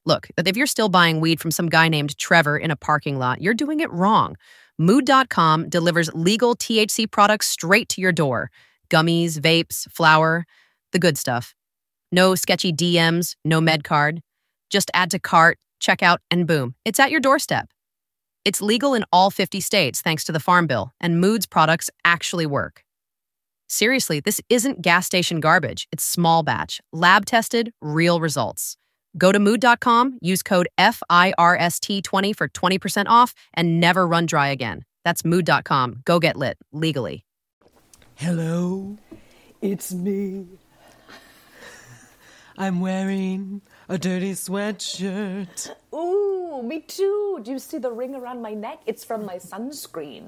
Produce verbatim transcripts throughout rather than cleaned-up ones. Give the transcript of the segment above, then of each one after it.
Look, if you're still buying weed from some guy named Trevor in a parking lot, you're doing it wrong. Mood dot com delivers legal T H C products straight to your door. Gummies, vapes, flour, the good stuff. No sketchy D Ms, no med card. Just add to cart, check out, and boom, it's at your doorstep. It's legal in all fifty states thanks to the Farm Bill, and Mood's products actually work. Seriously, this isn't gas station garbage. It's small batch, lab tested, real results. Go to mood dot com, use code F I R S T twenty for twenty percent off, and never run dry again. That's mood dot com. Go get lit, legally. Hello, it's me. I'm wearing a dirty sweatshirt. Ooh, me too. Do you see the ring around my neck? It's from my sunscreen.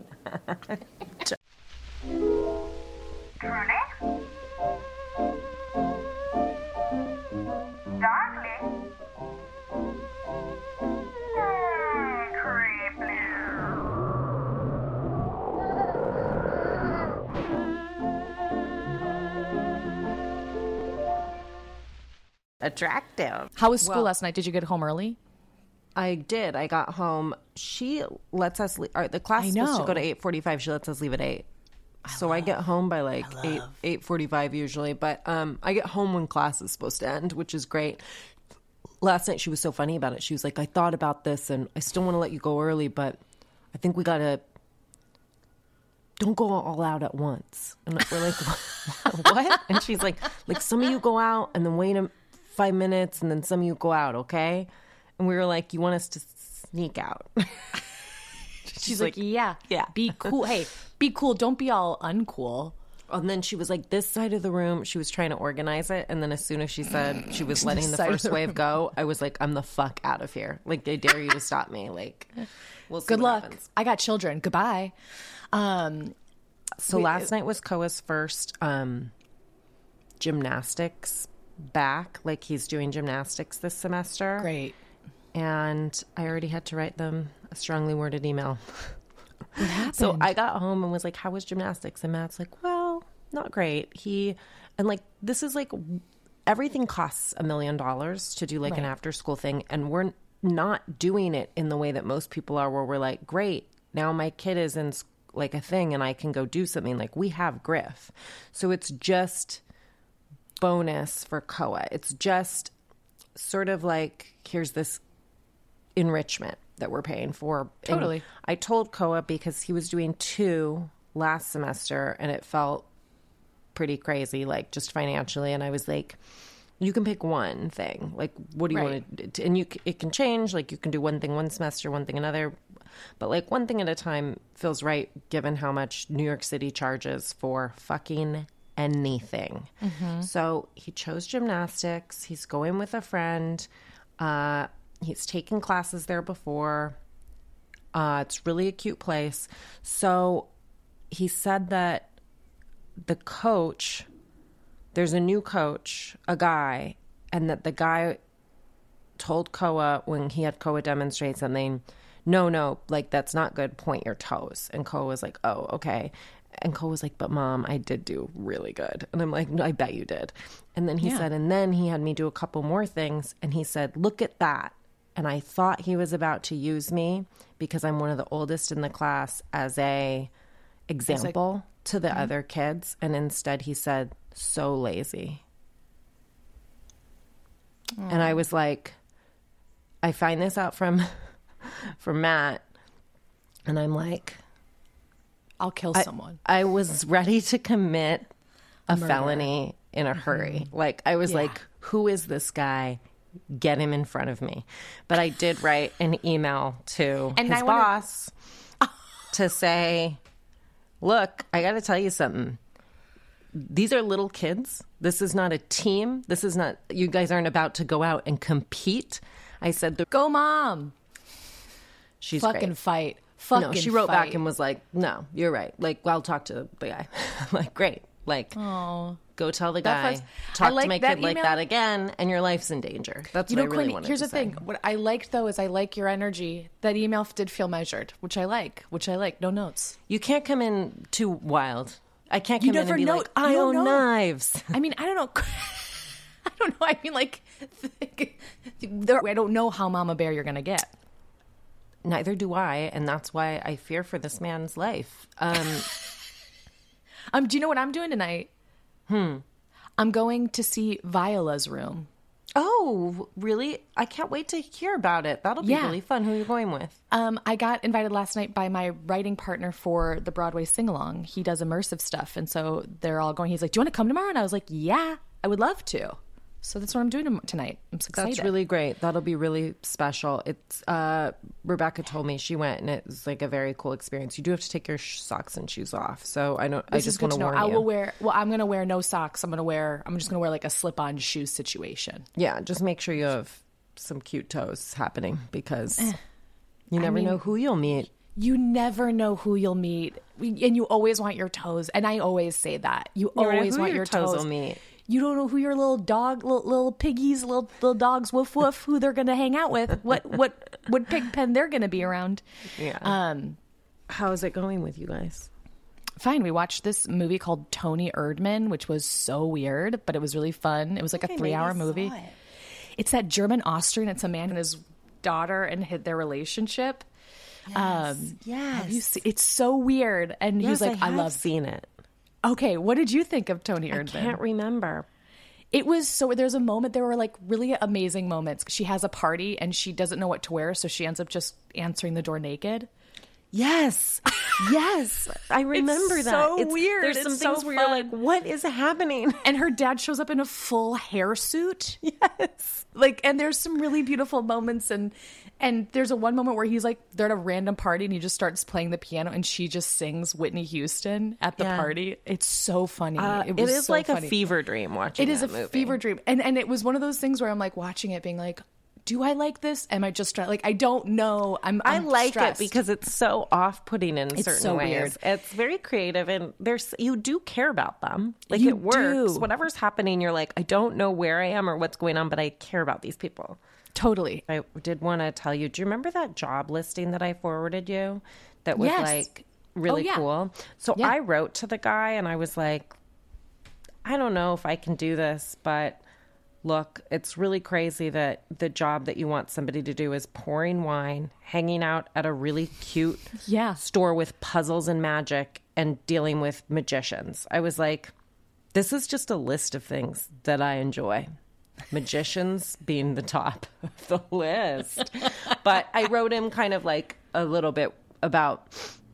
Truly? Darkly? Mm, creepy. Attractive. How was school Well, last night? Did you get home early? I did. I got home. She lets us leave. The class I is supposed to know. go to eight forty-five. She lets us leave at eight. So I get home by like eight eight forty five usually, but um, I get home when class is supposed to end, which is great. Last night she was so funny about it. She was like, "I thought about this, and I still want to let you go early, but I think we gotta don't go all out at once." And we're like, "What?" And she's like, "Like some of you go out and then wait a, five minutes, and then some of you go out, okay?" And we were like, "You want us to sneak out?" She's like, yeah, yeah. Be cool. Hey, be cool. Don't be all uncool. And then she was like, this side of the room, she was trying to organize it. And then as soon as she said she was letting the side of first the wave room. go, I was like, I'm the fuck out of here. Like, I dare you to stop me. Like, we'll see Good what luck. happens. I got children. Goodbye. Um, So last night was Koa's first um, gymnastics back. Like, he's doing gymnastics this semester. great. And I already had to write them a strongly worded email. What happened? So I got home and was like, how was gymnastics? And Matt's like, well, not great. He, and like, this is like, everything costs a million dollars to do like an Right. after school thing. And we're not doing it in the way that most people are, where we're like, great, now my kid is in like a thing and I can go do something. Like, we have Griff. So it's just bonus for Koa. It's just sort of like, here's this enrichment that we're paying for. And Totally. I told Koa because he was doing two last semester and it felt pretty crazy, like just financially. And I was like, you can pick one thing. Like, what do you Right. want to, and you, c- it can change. Like, you can do one thing one semester, one thing another. But like one thing at a time feels right, given how much New York City charges for fucking anything. Mm-hmm. So he chose gymnastics. He's going with a friend. Uh, he's taken classes there before. Uh, it's really a cute place. So he said that the coach, there's a new coach, a guy, and that the guy told Koa when he had Koa demonstrate something, no, no, like, that's not good. Point your toes. And Koa was like, oh, okay. And Koa was like, but mom, I did do really good. And I'm like, no, I bet you did. And then he Yeah. said, and then he had me do a couple more things. And he said, look at that. And I thought he was about to use me because I'm one of the oldest in the class as a example to the other kids. And instead he said, so lazy. And I was like, I find this out from from Matt, and I'm like, I'll kill I, someone. I was ready to commit a Murder. felony in a hurry. Like, I was Yeah. like, who is this guy? Get him in front of me. But I did write an email to And his I wanna- boss to say, look, I got to tell you something. These are little kids. This is not a team. This is not, you guys aren't about to go out and compete. I said, the, Go, mom. she's Fucking great. fight. Fucking No, she wrote fight. back and was like, no, you're right. Like, well, I'll talk to the guy. I'm like, great. Like, Oh. go tell the That guy, was- talk I like to my that kid like email. that again, and your life's in danger. That's You what know, I really Quinn, wanted here's to the say. thing. What I liked, though, is I like your energy. That email did feel measured, which I like, which I like. No notes. You can't come in too wild. I can't You come in never and be know- like, I you don't own know. knives. I mean, I don't know. I don't know. I mean, like, there, I don't know how Mama Bear you're going to get. Neither do I, and that's why I fear for this man's life. Um, um, do you know what I'm doing tonight? Hmm. I'm going to see Viola's Room. Oh, really? I can't wait to hear about it. That'll be Yeah. really fun. Who are you going with? Um, I got invited last night by my writing partner for the Broadway sing-along. He does immersive stuff, and so they're all going. He's like, "Do you want to come tomorrow?" And I was like, "Yeah, I would love to." So that's what I'm doing tom- tonight. I'm so excited. That's really great. That'll be really special. It's uh, Rebecca told me she went, and it was like a very cool experience. You do have to take your sh- socks and shoes off. So I don't. I This is just good want to to know. warn I you. will wear. Well, I'm gonna wear no socks. I'm gonna wear. I'm just gonna wear like a slip-on shoe situation. Yeah, just make sure you have some cute toes happening because you never mean- know who you'll meet. You never know who you'll meet, and you always want your toes. And I always say that you never know always who want your your toes toes. will meet. You don't know who your little dog, little, little piggies, little little dogs, woof woof, who they're gonna hang out with. What what what pig pen they're gonna be around. Yeah. Um. How is it going with you guys? Fine. We watched this movie called Tony Erdmann, which was so weird, but it was really fun. It was like a three-hour movie. it. It's that German Austrian. It's a man and his daughter and his, their relationship. Yes. Um, yes. You see, it's so weird. And Yes, he's like, I, I, have love. seen it. Okay, what did you think of Tony I Erdmann? can't remember. It was so. There's a moment. There were like really amazing moments. She has a party and she doesn't know what to wear, so she ends up just answering the door naked. Yes. Yes. I remember It's that. so It's weird. There's It's some so things where you're like, fun. what is happening? And her dad shows up in a full hairsuit. Yes. Like, and there's some really beautiful moments, and and there's a one moment where he's like, they're at a random party and he just starts playing the piano and she just sings Whitney Houston at the Yeah. party. It's so funny. Uh, it it was is so like funny. a fever dream watching It is a that movie. fever dream, and and it was one of those things where I'm like watching it, being like, do I like this? Am I just trying? Like, I don't know. I'm. I I'm like stressed. it because it's so off-putting in certain so ways. weird. It's very creative, and there's you do care about them. Like You it works. do. Whatever's happening, you're like, I don't know where I am or what's going on, but I care about these people. Totally. I did want to tell you. Do you remember that job listing that I forwarded you? That was Yes. like really Oh, yeah. cool. So Yeah. I wrote to the guy, and I was like, I don't know if I can do this, but. Look, it's really crazy that the job that you want somebody to do is pouring wine, hanging out at a really cute Yeah. store with puzzles and magic, and dealing with magicians. I was like, this is just a list of things that I enjoy. Magicians being the top of the list. But I wrote him kind of like a little bit about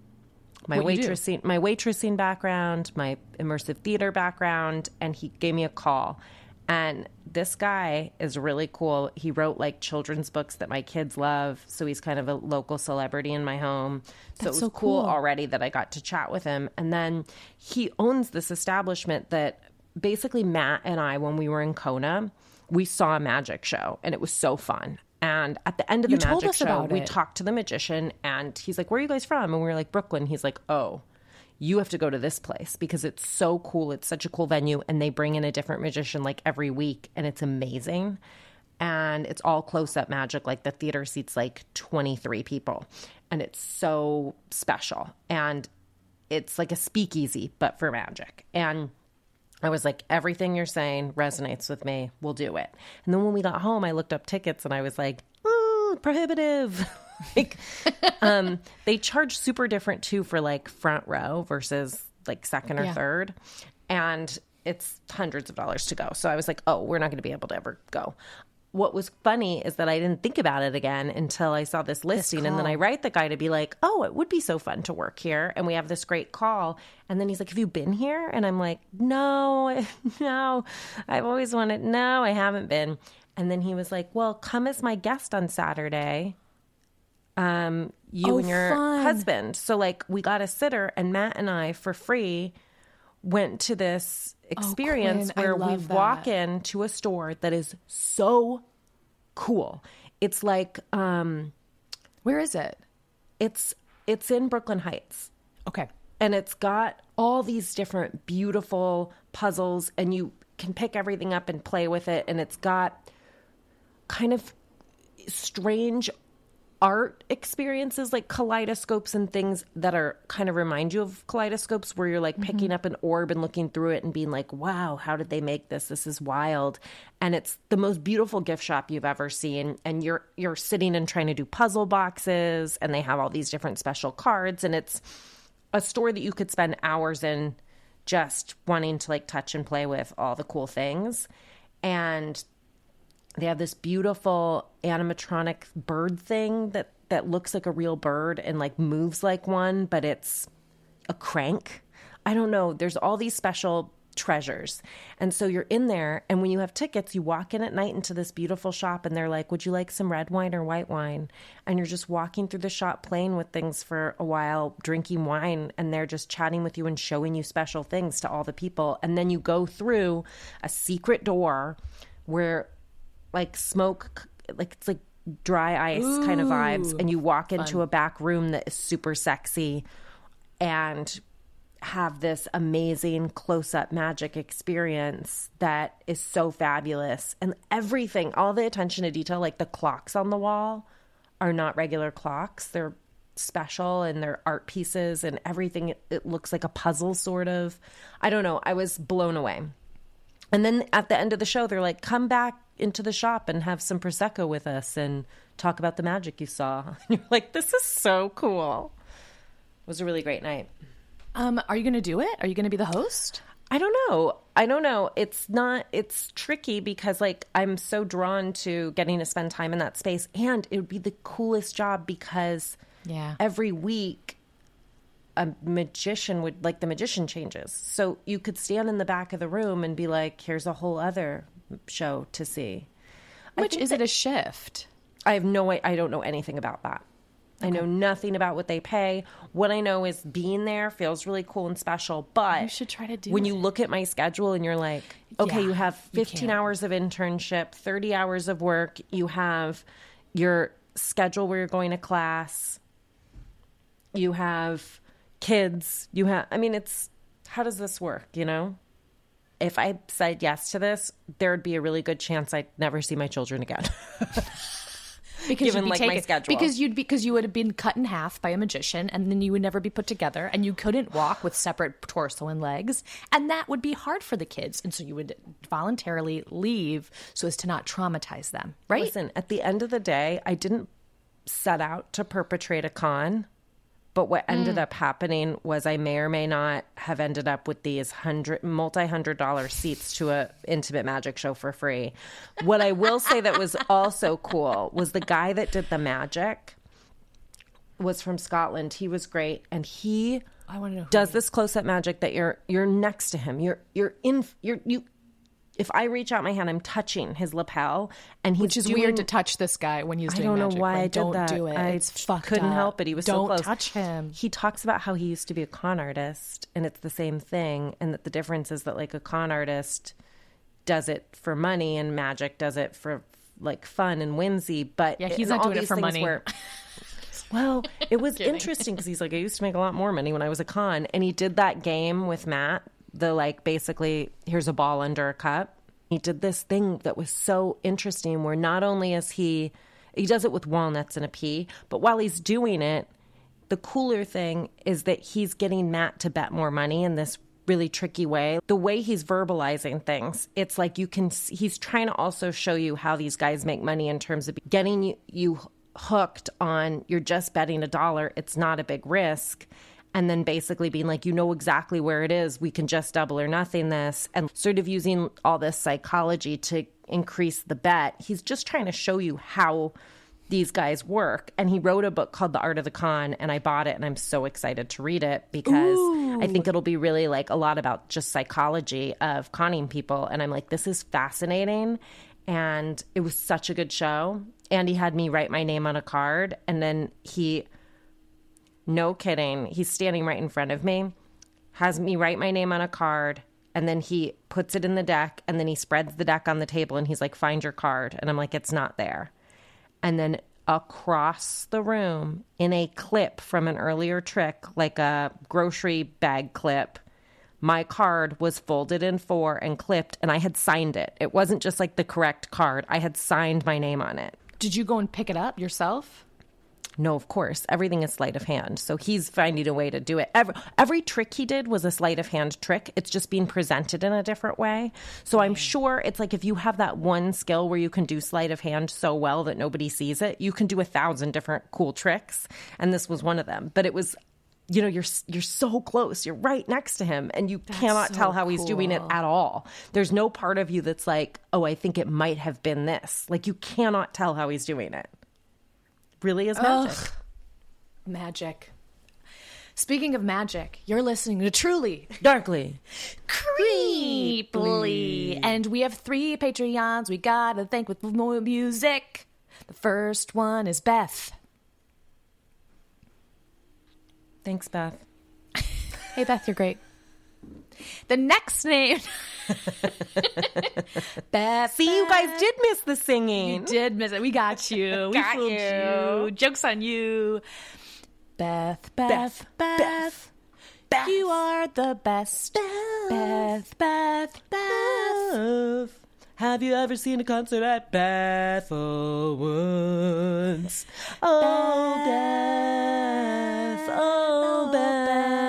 my What you do. waitressing, my waitressing background, my immersive theater background, and he gave me a call. And this guy is really cool. He wrote like children's books that my kids love. So he's kind of a local celebrity in my home. So That's it was so cool cool. already that I got to chat with him. And then he owns this establishment that basically Matt and I, when we were in Kona, we saw a magic show and it was so fun. And at the end of You the told magic us show, about we it. talked to the magician and he's like, where are you guys from? And we were like, Brooklyn. He's like, oh. You have to go to this place because it's so cool. It's such a cool venue. And they bring in a different magician like every week. And it's amazing. And it's all close up magic. Like the theater seats like twenty-three people. And it's so special. And it's like a speakeasy, but for magic. And I was like, everything you're saying resonates with me. We'll do it. And then when we got home, I looked up tickets and I was like, ooh, prohibitive. like, um, they charge super different too for like front row versus like second or Yeah. third. And it's hundreds of dollars to go. So I was like, oh, we're not going to be able to ever go. What was funny is that I didn't think about it again until I saw this listing. And then I write the guy to be like, oh, it would be so fun to work here. And we have this great call. And then he's like, have you been here? And I'm like, no, no, I've always wanted, no, I haven't been. And then he was like, well, come as my guest on Saturday. Um, you Oh, and your fun. husband. So like we got a sitter and Matt and I for free went to this experience Quinn, I where we love walk that. into a store that is so cool. It's like um Where is it? it's it's in Brooklyn Heights. Okay. And it's got all these different beautiful puzzles and you can pick everything up and play with it and it's got kind of strange art experiences like kaleidoscopes and things that are kind of remind you of kaleidoscopes, where you're like picking Mm-hmm. up an orb and looking through it and being like, wow, how did they make this? This is wild. And it's the most beautiful gift shop you've ever seen. And you're you're sitting and trying to do puzzle boxes, and they have all these different special cards, and it's a store that you could spend hours in just wanting to like touch and play with all the cool things. And they have this beautiful animatronic bird thing that, that looks like a real bird and like moves like one, but it's a crank. I don't know. There's all these special treasures. And so you're in there, and when you have tickets, you walk in at night into this beautiful shop, and they're like, would you like some red wine or white wine? And you're just walking through the shop playing with things for a while, drinking wine, and they're just chatting with you and showing you special things to all the people. And then you go through a secret door where like smoke, like it's like dry ice kind of vibes, and you walk into a back room that is super sexy and have this amazing close-up magic experience that is so fabulous. And everything, all the attention to detail, like the clocks on the wall are not regular clocks. They're special, and they're art pieces, and everything, it, it looks like a puzzle sort of. I don't know. I was blown away. And then at the end of the show, they're like, come back into the shop and have some Prosecco with us and talk about the magic you saw. And you're like, this is so cool. It was a really great night. Um, are you going to do it? Are you going to be the host? I don't know. I don't know. It's not, it's tricky because like I'm so drawn to getting to spend time in that space, and it would be the coolest job because Yeah. every week a magician would, like the magician changes. So you could stand in the back of the room and be like, here's a whole other show to see. I Which think is that- it a shift? I have no way. I don't know anything about that. I know nothing about what they pay. What I know is being there feels really cool and special. But You should try to do when it. you look at my schedule and you're like, okay, Yeah, you have you fifteen can't. hours of internship, thirty hours of work. You have your schedule where you're going to class. You have kids. You have, I mean, it's, how does this work, you know? If I said yes to this, there would be a really good chance I'd never see my children again. Because given, you'd be like, my taken, schedule. Because you'd because you would have been cut in half by a magician, and then you would never be put together, and you couldn't walk with separate torso and legs, and that would be hard for the kids, and so you would voluntarily leave so as to not traumatize them, right? Listen, at the end of the day, I didn't set out to perpetrate a con, but what ended up happening was I may or may not have ended up with these hundred, multi-hundred dollar seats to a intimate magic show for free. What I will say that was also cool was the guy that did the magic was from Scotland. He was great, and he I want to know who does this close-up magic that you're you're next to him. You're you're in you're you. If I reach out my hand, I'm touching his lapel, and he's Which is doing, weird to touch this guy when he's I doing don't know magic. why Like, I did don't that. do it. I It's fucked couldn't up. help it. He was don't so close. touch him. He talks about how he used to be a con artist, and it's the same thing, and that the difference is that like a con artist does it for money, and magic does it for like fun and whimsy. But Yeah, he's and not all doing it these for things money. were- well, it was interesting because he's like, I used to make a lot more money when I was a con, and he did that game with Matt. The like basically, here's a ball under a cup. He did this thing that was so interesting where not only is he, he does it with walnuts and a pea, but while he's doing it, the cooler thing is that he's getting Matt to bet more money in this really tricky way. The way he's verbalizing things, it's like you can, he's trying to also show you how these guys make money in terms of getting you, you hooked on, you're just betting a dollar, it's not a big risk. And then basically being like, you know exactly where it is. We can just double or nothing this. And sort of using all this psychology to increase the bet. He's just trying to show you how these guys work. And he wrote a book called The Art of the Con, and I bought it, and I'm so excited to read it because I think it'll be really like a lot about just psychology of conning people. And I'm like, this is fascinating. And it was such a good show. And he had me write my name on a card, and then he... No kidding. He's standing right in front of me, has me write my name on a card, and then he puts it in the deck, and then he spreads the deck on the table, and he's like, find your card. And I'm like, it's not there. And then across the room in a clip from an earlier trick, like a grocery bag clip, my card was folded in four and clipped, and I had signed it. It wasn't just like the correct card. I had signed my name on it. Did you go and pick it up yourself? No, of course. Everything is sleight of hand. So he's finding a way to do it. Every, every trick he did was a sleight of hand trick. It's just being presented in a different way. So I'm sure it's like if you have that one skill where you can do sleight of hand so well that nobody sees it, you can do a thousand different cool tricks. And this was one of them. But it was, you know, you're you're so close. You're right next to him. And you cannot so tell how he's doing it cool. at all. There's no part of you that's like, oh, I think it might have been this. Like you cannot tell how he's doing it. Really is magic. Ugh. Magic. Speaking of magic, you're listening to Truly Darkly. Creeply. And we have three Patreons we gotta thank with more music. The first one is Beth. Thanks, Beth. Hey, Beth, you're great. The next name. Beth. See, you guys did miss the singing. You did miss it. We got you. We Got fooled you. you. Joke's on you. Beth, Beth, Beth. Beth. Beth. You are the best. Beth, Beth, Beth. Have you ever seen a concert at Bethel Woods? Oh, Beth. Oh, Beth.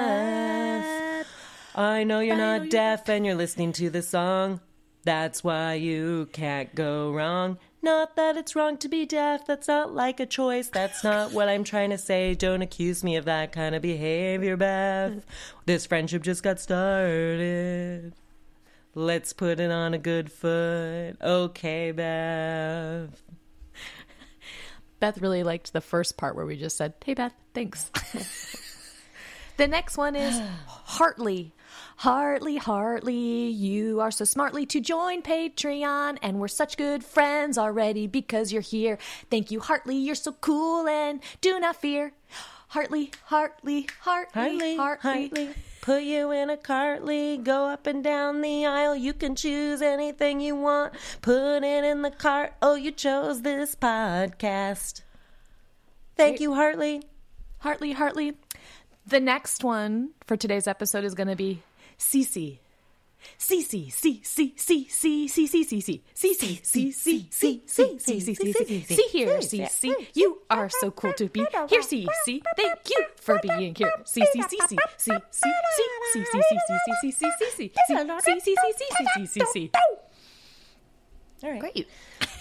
I know you're not deaf and you're listening to the song. That's why you can't go wrong. Not that it's wrong to be deaf. That's not like a choice. That's not what I'm trying to say. Don't accuse me of that kind of behavior, Beth. This friendship just got started. Let's put it on a good foot. Okay, Beth. Beth really liked the first part where we just said, hey, Beth, thanks. The next one is Hartley. Hartley, Hartley, you are so smartly to join Patreon, and we're such good friends already because you're here. Thank you, Hartley, you're so cool, and do not fear. Hartley, Hartley, Hartley, Hartley, Hartley. Hartley, put you in a cartly, go up and down the aisle. You can choose anything you want, put it in the cart. Oh, you chose this podcast. Thank you, Hartley. Hartley, Hartley. The next one for today's episode is going to be Cece. Cece, C, C, C, C, C, C, C, C, C, C, C, C, C, C, C, C, C, C, C here, Cece. You are so cool to be here, Cece. Thank you for being here, Cece, Cece, C, C, C, C, C, C, C, C, C, C, C, C, C, C, C, C, C. All right. Great.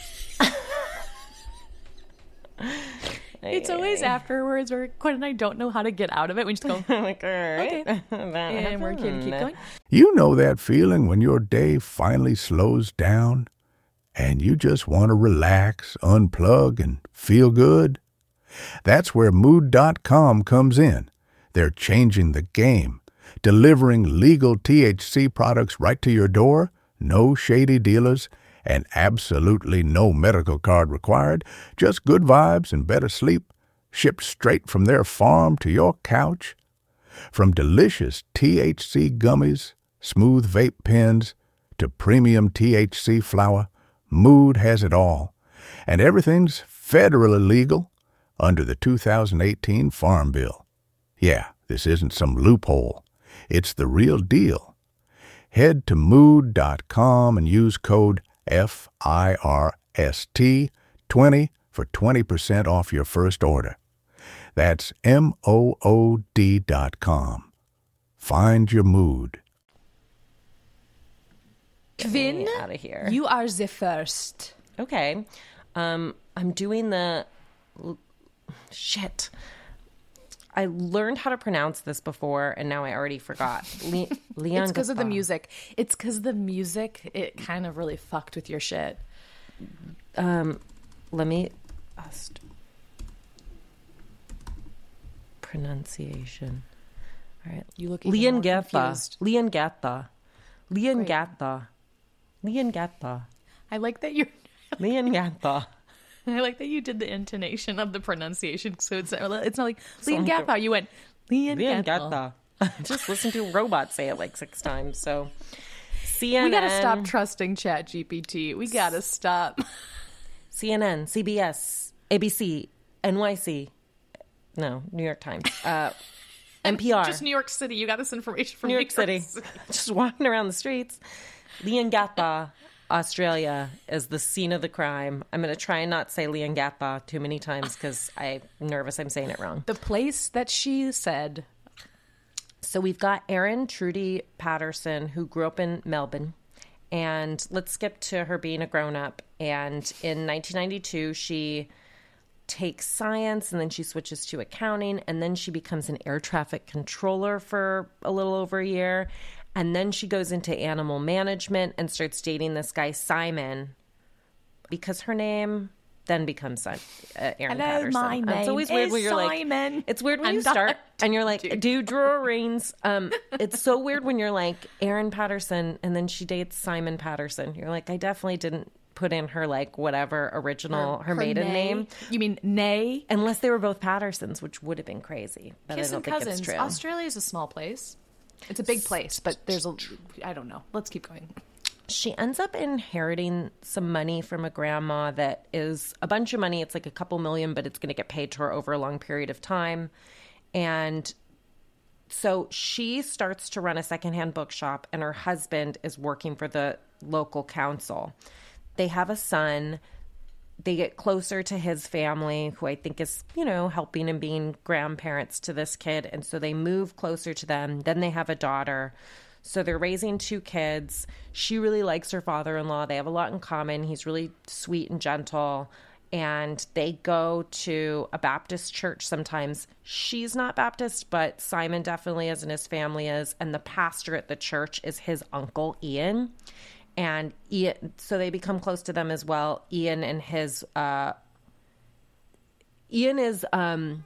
It's always afterwards where Quinn and I don't know how to get out of it. We just go, Like, all right. okay. And we're going to keep going. You know that feeling when your day finally slows down and you just want to relax, unplug, and feel good? That's where Mood dot com comes in. They're changing the game, delivering legal T H C products right to your door, no shady dealers, and absolutely no medical card required, just good vibes and better sleep, shipped straight from their farm to your couch. From delicious T H C gummies, smooth vape pens, to premium T H C flower, Mood has it all. And everything's federally legal under the two thousand eighteen Farm Bill. Yeah, this isn't some loophole. It's the real deal. Head to Mood dot com and use code F I R S T twenty for twenty percent off your first order. That's M O O D dot com. Find your mood. Kvin, Out of here. you are the first. Okay. Um, I'm doing the shit. I learned how to pronounce this before, and now I already forgot. Le- Leon. It's because of the music. It's because the music, it kind of really fucked with your shit. Um, let me. Uh, st- pronunciation. All right. You look even Leon more Gatha. confused. Leon Gatha. Leon Great. Gatha. Leon Gatha. I like that you. Leon Gatha. I like that you did the intonation of the pronunciation, so it's it's not like Leon like Gatha. You went Leon Leon Gatha. Gatha. Just listen to a robot say it like six times. So, C N N. We gotta stop trusting Chat G P T. We gotta stop. C N N, C B S, A B C, N Y C. No, New York Times. Uh, N P R. Just New York City. You got this information from New York City. Just walking around the streets. Leon Gatha. Australia is the scene of the crime. I'm going to try and not say Leongatha too many times because I'm nervous I'm saying it wrong. The place that she said. So we've got Erin Trudy Patterson, who grew up in Melbourne. And let's skip to her being a grown-up. And in nineteen ninety-two, she takes science, and then she switches to accounting, and then she becomes an air traffic controller for a little over a year. And then she goes into animal management and starts dating this guy, Simon, because her name then becomes uh, Erin Hello, Patterson. my And name it's always weird is when you're Simon. like, it's weird when I'm you start not and you're like, do Drawer Reigns. Um, it's so weird when you're like Erin Patterson and then she dates Simon Patterson. You're like, I definitely didn't put in her like whatever original, her, maiden nay. name. You mean Nay? Unless they were both Pattersons, which would have been crazy. But I Kissing don't think cousins. it's true. Australia is a small place. It's a big place, but there's a. I don't know. Let's keep going. She ends up inheriting some money from a grandma that is a bunch of money. It's like a couple million, but it's going to get paid to her over a long period of time. And so she starts to run a secondhand bookshop, and her husband is working for the local council. They have a son. They get closer to his family, who I think is, you know, helping and being grandparents to this kid. And so they move closer to them. Then they have a daughter. So they're raising two kids. She really likes her father-in-law. They have a lot in common. He's really sweet and gentle. And they go to a Baptist church sometimes. She's not Baptist, but Simon definitely is, and his family is. And the pastor at the church is his uncle, Ian. And Ian, so they become close to them as well. Ian and his, uh, Ian is, um,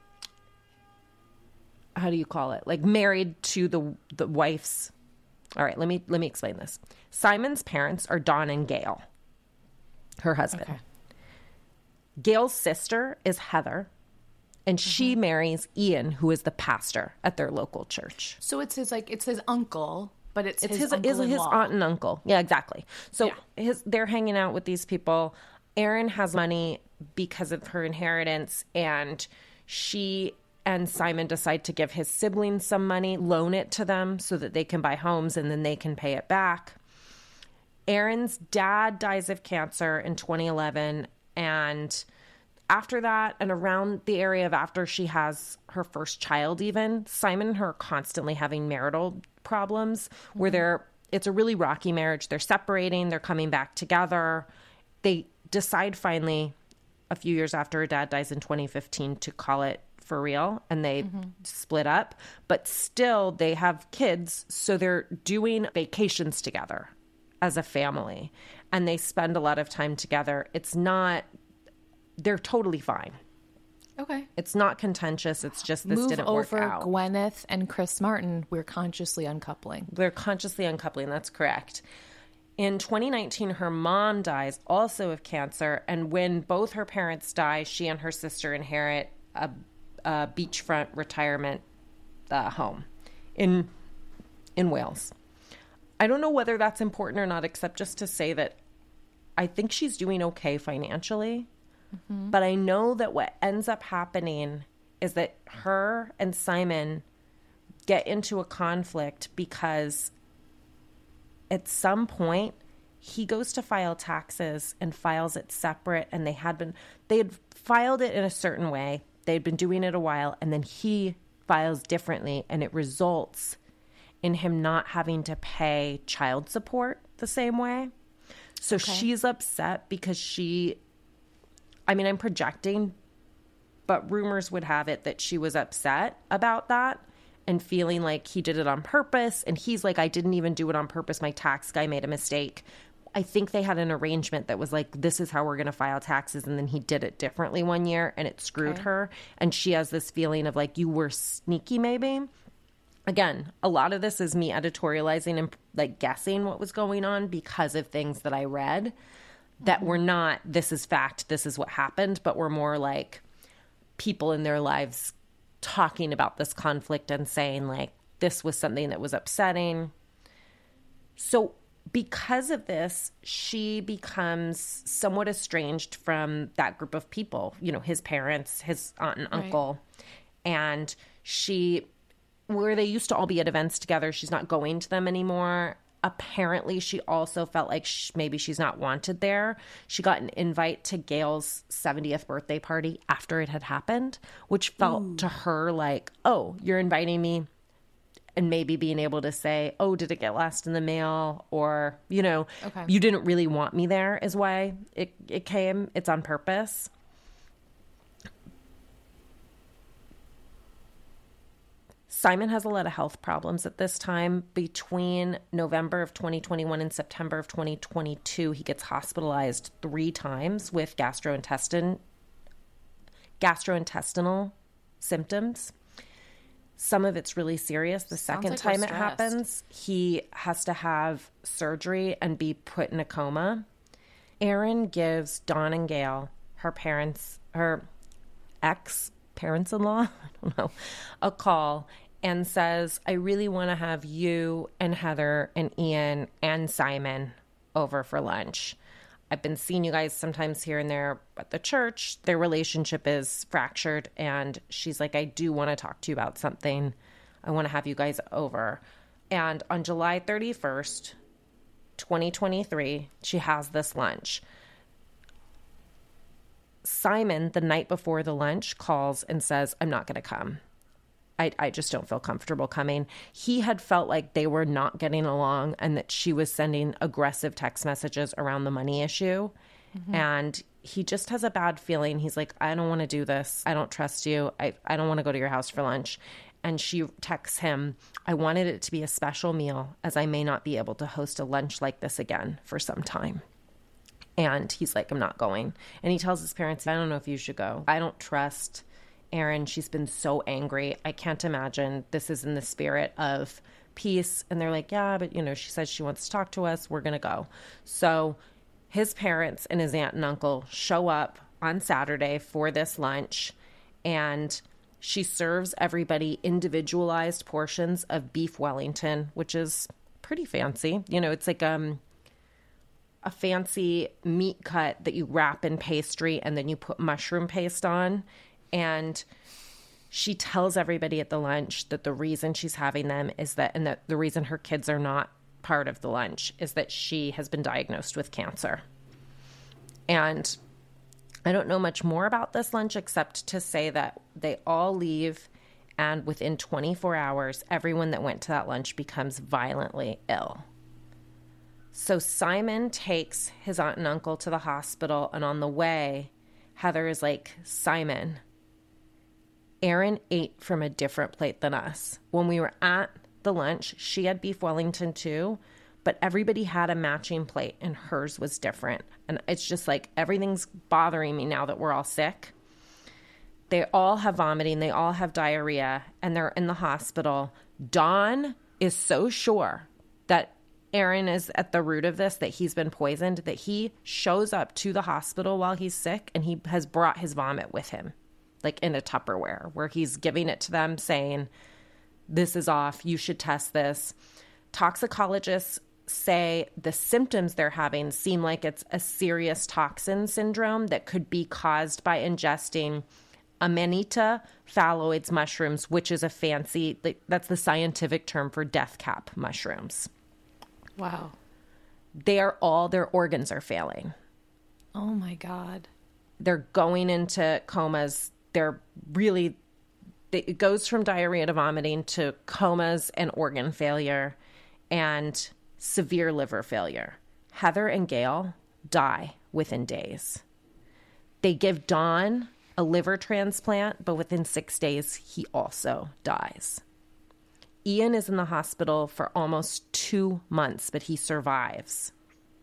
how do you call it? Like married to the the wife's. All right, let me let me explain this. Simon's parents are Don and Gail, her husband. Okay. Gail's sister is Heather, and mm-hmm. she marries Ian, who is the pastor at their local church. So it's his like it's his uncle, but it's, It's his his, uncle is his aunt and uncle. Yeah, exactly. So Yeah. his they're hanging out with these people. Erin has money because of her inheritance, and she and Simon decide to give his siblings some money, loan it to them so that they can buy homes and then they can pay it back. Erin's dad dies of cancer in twenty eleven, and after that, and around the area of after she has her first child even, Simon and her are constantly having marital problems where they're, it's a really rocky marriage. They're separating, they're coming back together. They decide finally, a few years after her dad dies in twenty fifteen, to call it for real, and they mm-hmm. split up. But still, they have kids, so they're doing vacations together as a family, and they spend a lot of time together. It's not, they're totally fine. Okay. It's not contentious. It's just this Move didn't over work out. Gwyneth and Chris Martin. We're consciously uncoupling. They're consciously uncoupling. That's correct. In twenty nineteen, her mom dies also of cancer, and when both her parents die, she and her sister inherit a, a beachfront retirement uh, home in in Wales. I don't know whether that's important or not, except just to say that I think she's doing okay financially. Mm-hmm. But I know that what ends up happening is that her and Simon get into a conflict because at some point he goes to file taxes and files it separate, and they had been they had filed it in a certain way. They'd been doing it a while, and then he files differently, and it results in him not having to pay child support the same way. So okay. She's upset because she, I mean, I'm projecting, but rumors would have it that she was upset about that and feeling like he did it on purpose. And he's like, I didn't even do it on purpose. My tax guy made a mistake. I think they had an arrangement that was like, this is how we're going to file taxes. And then he did it differently one year, and it screwed okay. her. And she has this feeling of like, you were sneaky maybe. Again, a lot of this is me editorializing and like guessing what was going on because of things that I read that mm-hmm. were not, this is fact, this is what happened, but were more like people in their lives talking about this conflict and saying like, this was something that was upsetting. So because of this, she becomes somewhat estranged from that group of people, you know, his parents, his aunt and uncle. Right. And she, where they used to all be at events together, she's not going to them anymore. apparently she also felt like sh- maybe she's not wanted there. She got an invite to Gail's seventieth birthday party after it had happened, which felt Ooh. to her like, oh, you're inviting me, and maybe being able to say, oh, did it get lost in the mail? Or, you know, okay. you didn't really want me there is why it, it came. It's on purpose. Simon has a lot of health problems at this time. Between November of twenty twenty-one and September of twenty twenty-two, he gets hospitalized three times with gastrointestin, gastrointestinal symptoms. Some of it's really serious. The second like time it happens, he has to have surgery and be put in a coma. Erin gives Dawn and Gail, her parents, her ex-parents-in-law, I don't know, a call and says, I really want to have you and Heather and Ian and Simon over for lunch. I've been seeing you guys sometimes here and there at the church. Their relationship is fractured, and she's like, I do want to talk to you about something. I want to have you guys over. And on July thirty-first, twenty twenty-three, she has this lunch. Simon, the night before the lunch, calls and says, I'm not going to come. I, I just don't feel comfortable coming. He had felt like they were not getting along and that she was sending aggressive text messages around the money issue. Mm-hmm. And he just has a bad feeling. He's like, I don't want to do this. I don't trust you. I, I don't want to go to your house for lunch. And she texts him, I wanted it to be a special meal as I may not be able to host a lunch like this again for some time. And he's like, I'm not going. And he tells his parents, I don't know if you should go. I don't trust Erin. She's been so angry. I can't imagine this is in the spirit of peace. And they're like, yeah, but, you know, she says she wants to talk to us. We're going to go. So his parents and his aunt and uncle show up on Saturday for this lunch. And she serves everybody individualized portions of beef Wellington, which is pretty fancy. You know, it's like um. a fancy meat cut that you wrap in pastry and then you put mushroom paste on. And she tells everybody at the lunch that the reason she's having them is that, and that the reason her kids are not part of the lunch is that she has been diagnosed with cancer. And I don't know much more about this lunch except to say that they all leave, and within twenty-four hours, everyone that went to that lunch becomes violently ill. So Simon takes his aunt and uncle to the hospital, and on the way, Heather is like, Simon, Erin ate from a different plate than us. When we were at the lunch, she had beef Wellington too, but everybody had a matching plate, and hers was different. And it's just like, everything's bothering me now that we're all sick. They all have vomiting, they all have diarrhea, and they're in the hospital. Dawn is so sure that Erin is at the root of this, that he's been poisoned, that he shows up to the hospital while he's sick, and he has brought his vomit with him, like in a Tupperware, where he's giving it to them saying, this is off, you should test this. Toxicologists say the symptoms they're having seem like it's a serious toxin syndrome that could be caused by ingesting Amanita phalloides mushrooms, which is a fancy, like, that's the scientific term for death cap mushrooms. Wow. They are all, their organs are failing. Oh my God. They're going into comas. They're really, it goes from diarrhea to vomiting to comas and organ failure and severe liver failure. Heather and Gail die within days. They give Dawn a liver transplant, but within six days, he also dies. Ian is in the hospital for almost two months, but he survives.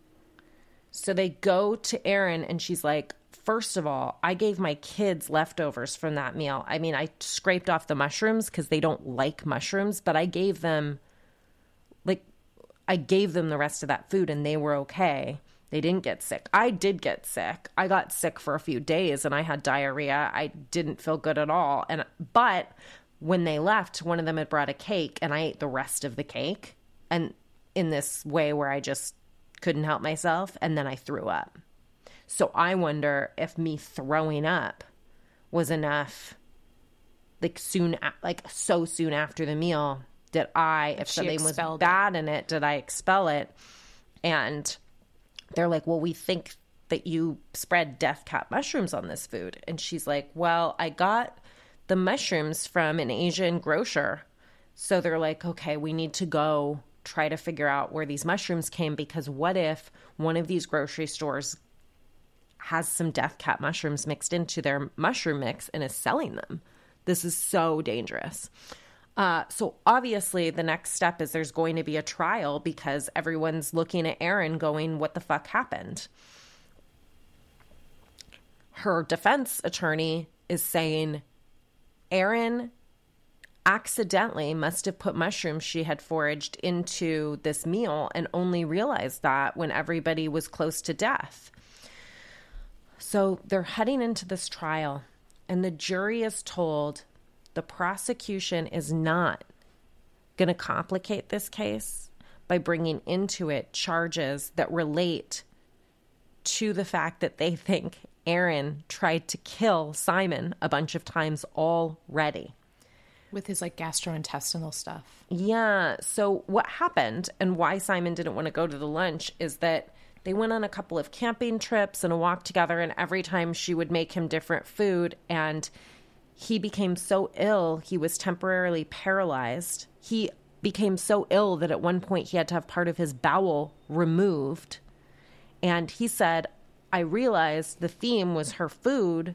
So they go to Erin, and she's like, first of all, I gave my kids leftovers from that meal. I mean, I scraped off the mushrooms because they don't like mushrooms, but I gave them, like, I gave them the rest of that food, and they were okay. They didn't get sick. I did get sick. I got sick for a few days, and I had diarrhea. I didn't feel good at all. And but when they left, one of them had brought a cake, and I ate the rest of the cake, and in this way where I just couldn't help myself, and then I threw up. So I wonder if me throwing up was enough, like soon, like so soon after the meal, did I, if she something was expelled bad in it, did I expel it? And they're like, well, we think that you spread death cap mushrooms on this food. And she's like, well, I got the mushrooms from an Asian grocer. So they're like, okay, we need to go try to figure out where these mushrooms came, because what if one of these grocery stores has some death cap mushrooms mixed into their mushroom mix and is selling them? This is so dangerous. Uh, so obviously the next step is there's going to be a trial, because everyone's looking at Erin going, what the fuck happened? Her defense attorney is saying Erin accidentally must have put mushrooms she had foraged into this meal and only realized that when everybody was close to death. So they're heading into this trial, and the jury is told the prosecution is not going to complicate this case by bringing into it charges that relate to the fact that they think Erin tried to kill Simon a bunch of times already. With his like gastrointestinal stuff. Yeah. So what happened and why Simon didn't want to go to the lunch is that they went on a couple of camping trips and a walk together, and every time she would make him different food, and he became so ill, he was temporarily paralyzed. He became so ill that at one point he had to have part of his bowel removed. And he said, I realized the theme was her food.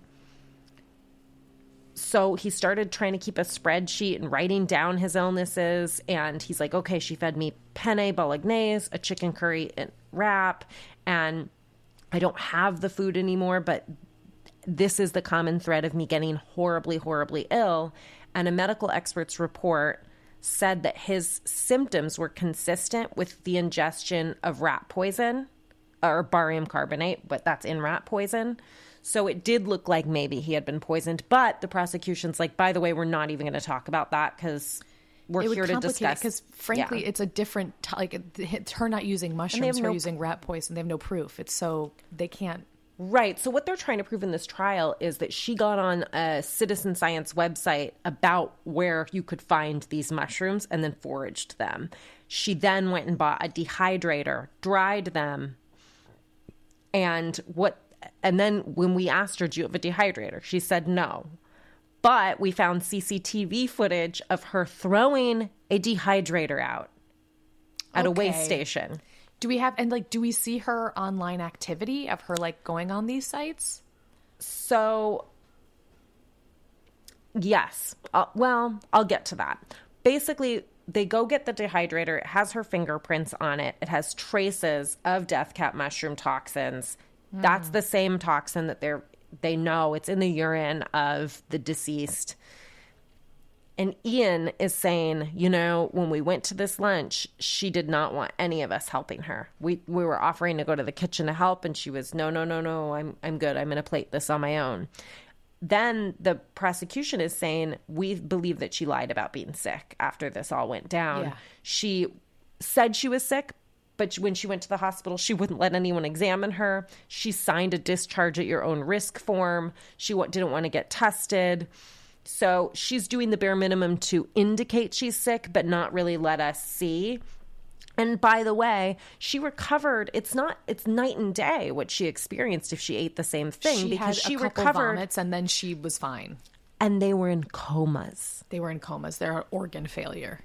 So he started trying to keep a spreadsheet and writing down his illnesses. And he's like, okay, she fed me penne bolognese, a chicken curry and wrap, and I don't have the food anymore, but this is the common thread of me getting horribly, horribly ill. And a medical expert's report said that his symptoms were consistent with the ingestion of rat poison, or barium carbonate, but that's in rat poison. So it did look like maybe he had been poisoned, but the prosecution's like, by the way, we're not even going to talk about that because we're it here to discuss. Because frankly, yeah. it's a different, t- like it's her not using mushrooms, her no, using rat poison. They have no proof. It's so, they can't. Right. So what they're trying to prove in this trial is that she got on a citizen science website about where you could find these mushrooms and then foraged them. She then went and bought a dehydrator, dried them, and what and then when we asked her, do you have a dehydrator? She said no. But we found C C T V footage of her throwing a dehydrator out at Okay. a waste station. Do we have, and like, do we see her online activity of her like going on these sites? So, yes. Uh, well, I'll get to that. Basically, they go get the dehydrator. It has her fingerprints on it. It has traces of death cap mushroom toxins. Mm. That's the same toxin that they're they know. It's in the urine of the deceased. And Ian is saying, you know, when we went to this lunch, she did not want any of us helping her. We we were offering to go to the kitchen to help, and she was, no, no, no, no, I'm I'm good. I'm going to plate this on my own. Then the prosecution is saying, we believe that she lied about being sick after this all went down. Yeah. She said she was sick, but when she went to the hospital, she wouldn't let anyone examine her. She signed a discharge at your own risk form. She w- didn't want to get tested. So she's doing the bare minimum to indicate she's sick, but not really let us see. And by the way, she recovered. It's not, it's night and day what she experienced if she ate the same thing, She because had she a couple recovered vomits and then she was fine. and they were in comas. They were in comas. They're organ failure.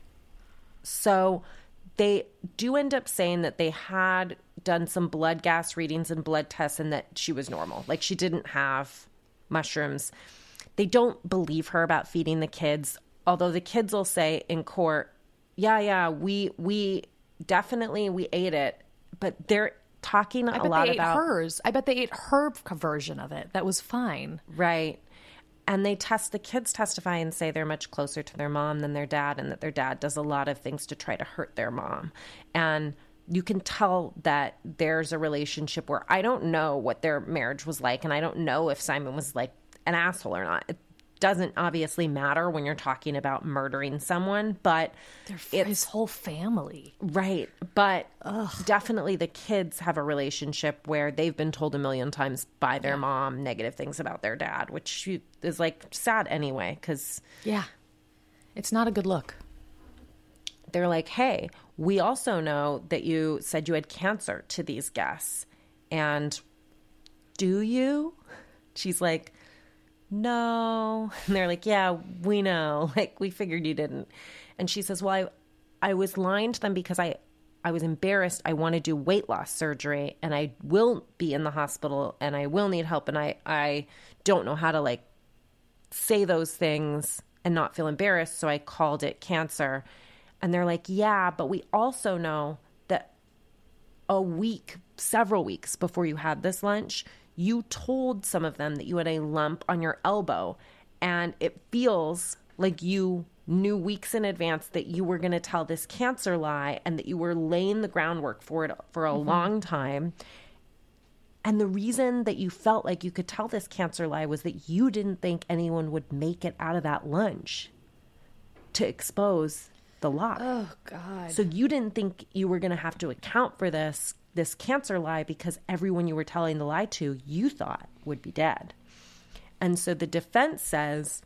So they do end up saying that they had done some blood gas readings and blood tests and that she was normal. Like she didn't have mushrooms. They don't believe her about feeding the kids, although the kids will say in court, yeah, yeah, we we definitely, we ate it. But they're talking a I bet lot they ate about hers. I bet they ate her version of it. That was fine. Right. And they test, the kids testify and say they're much closer to their mom than their dad, and that their dad does a lot of things to try to hurt their mom. And you can tell that there's a relationship where I don't know what their marriage was like, and I don't know if Simon was like an asshole or not. It doesn't obviously matter when you're talking about murdering someone, but They're his whole family. Right. But Ugh. definitely the kids have a relationship where they've been told a million times by their yeah. mom negative things about their dad, which is like sad anyway, because yeah, it's not a good look. they're like, hey, we also know that you said you had cancer to these guests. And do you? She's like, no. And they're like, yeah, we know. Like, we figured you didn't. And she says, well, I, I was lying to them because I, I was embarrassed. I want to do weight loss surgery and I will be in the hospital and I will need help. And I, I don't know how to like say those things and not feel embarrassed. So I called it cancer. And they're like, yeah, but we also know that a week, several weeks before you had this lunch, you told some of them that you had a lump on your elbow. And it feels like you knew weeks in advance that you were going to tell this cancer lie and that you were laying the groundwork for it for a mm-hmm. long time. And the reason that you felt like you could tell this cancer lie was that you didn't think anyone would make it out of that lunch to expose the lie. Oh, God. So you didn't think you were going to have to account for this, this cancer lie because everyone you were telling the lie to, you thought would be dead. And so the defense says,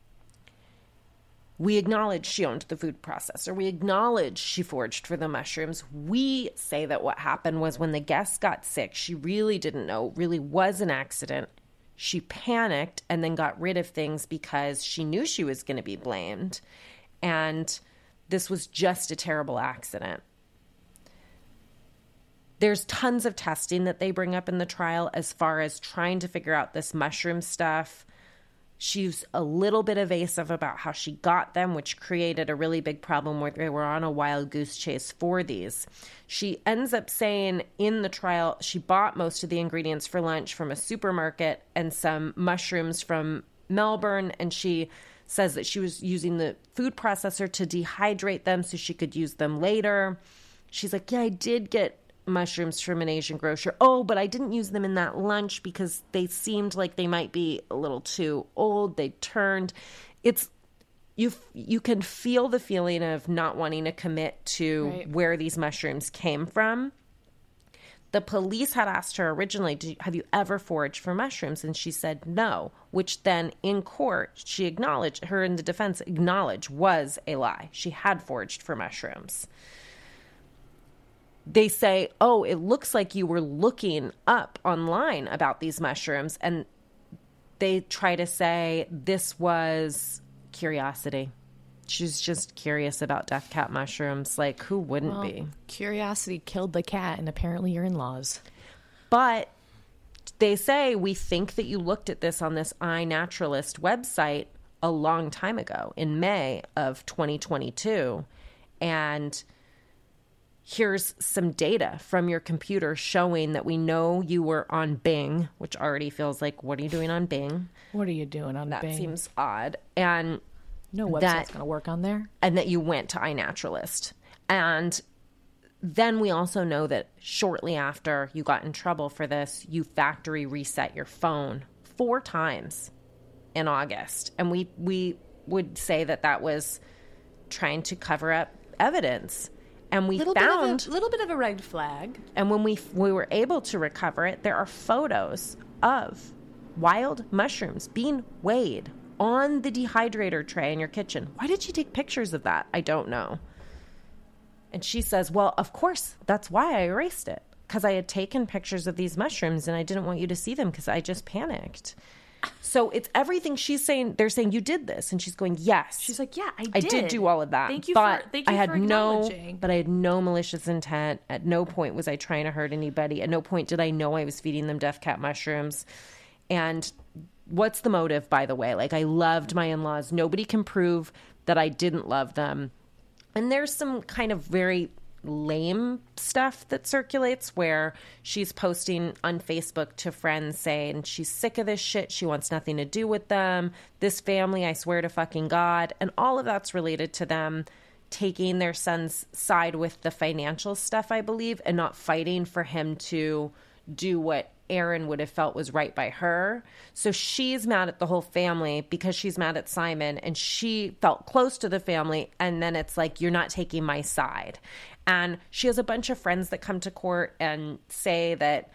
we acknowledge she owned the food processor. We acknowledge she foraged for the mushrooms. We say that what happened was when the guests got sick, she really didn't know, really was an accident. She panicked and then got rid of things because she knew she was going to be blamed. And this was just a terrible accident. There's tons of testing that they bring up in the trial as far as trying to figure out this mushroom stuff. She's a little bit evasive about how she got them, which created a really big problem where they were on a wild goose chase for these. She ends up saying in the trial she bought most of the ingredients for lunch from a supermarket and some mushrooms from Melbourne, and she says that she was using the food processor to dehydrate them so she could use them later. She's like, yeah, I did get mushrooms from an Asian grocer. Oh, but I didn't use them in that lunch because they seemed like they might be a little too old. They turned. It's you. You can feel the feeling of not wanting to commit to right. where these mushrooms came from. The police had asked her originally, Did, have you ever foraged for mushrooms? And she said no, which then in court, she acknowledged, her in the defense acknowledged was a lie. She had foraged for mushrooms. They say, oh, it looks like you were looking up online about these mushrooms. And they try to say this was curiosity. She's just curious about death cap mushrooms. Like, who wouldn't well, be? Curiosity killed the cat and apparently your in-laws. But they say, we think that you looked at this on this iNaturalist website a long time ago in May of twenty twenty-two. And here's some data from your computer showing that we know you were on Bing, which already feels like, what are you doing on Bing? What are you doing on that Bing? That seems odd. And no website's going to work on there. And that you went to iNaturalist. And then we also know that shortly after you got in trouble for this, you factory reset your phone four times in August. And we, we would say that that was trying to cover up evidence. And we little found a little bit of a red flag. And when we we were able to recover it, there are photos of wild mushrooms being weighed on the dehydrator tray in your kitchen. Why did she take pictures of that? I don't know. And she says, well, of course, that's why I erased it. Because I had taken pictures of these mushrooms and I didn't want you to see them because I just panicked. So it's everything she's saying. They're saying you did this, and she's going, yes. She's like, yeah, I did. I did do all of that. Thank you but for thank you I had for no, acknowledging. But I had no malicious intent. At no point was I trying to hurt anybody. At no point did I know I was feeding them death cap mushrooms. And what's the motive, by the way? Like, I loved my in-laws. Nobody can prove that I didn't love them. And there's some kind of very lame stuff that circulates where she's posting on Facebook to friends saying she's sick of this shit. She wants nothing to do with them. This family, I swear to fucking God. And all of that's related to them taking their son's side with the financial stuff, I believe, and not fighting for him to do what Erin would have felt was right by her. So she's mad at the whole family because she's mad at Simon, and she felt close to the family. And then it's like, you're not taking my side. And she has a bunch of friends that come to court and say that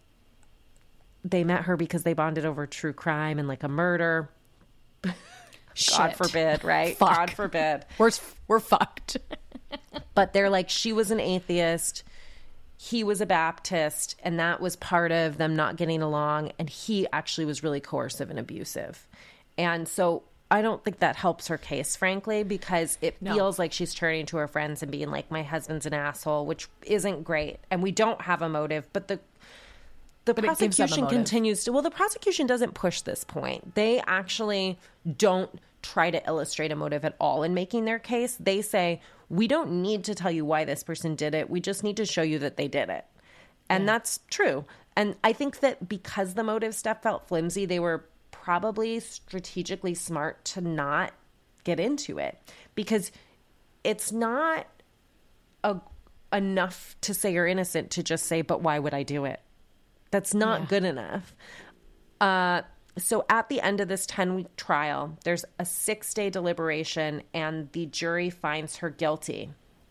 they met her because they bonded over true crime and like a murder. God Shit. forbid, right? Fuck. God forbid. We're we're fucked. But they're like, she was an atheist, he was a Baptist, and that was part of them not getting along. And he actually was really coercive and abusive. And so I don't think that helps her case, frankly, because it No. feels like she's turning to her friends and being like, my husband's an asshole, which isn't great. And we don't have a motive, but the the But it gives them a prosecution motive. continues to, well, the prosecution doesn't push this point. They actually don't try to illustrate a motive at all in making their case. They say, we don't need to tell you why this person did it. We just need to show you that they did it. And that's true. And I think that because the motive stuff felt flimsy, they were probably strategically smart to not get into it, because it's not a, enough to say you're innocent to just say, but why would I do it? That's not Yeah. good enough. Uh, so at the end of this ten-week trial, there's a six-day deliberation, and the jury finds her guilty.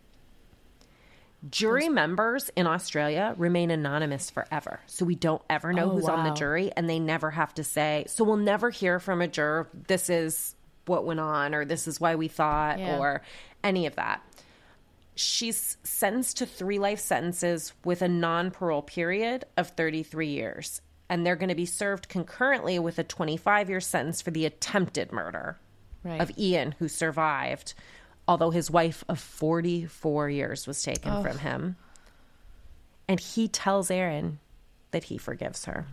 Jury members in Australia remain anonymous forever. So we don't ever know Oh, who's on the wow. jury, and they never have to say, so we'll never hear from a juror, this is what went on, or this is why we thought, Yeah. or any of that. She's sentenced to three life sentences with a non-parole period of thirty-three years. And they're going to be served concurrently with a twenty-five year sentence for the attempted murder Right. of Ian, who survived, although his wife of forty-four years was taken from him. And he tells Erin that he forgives her.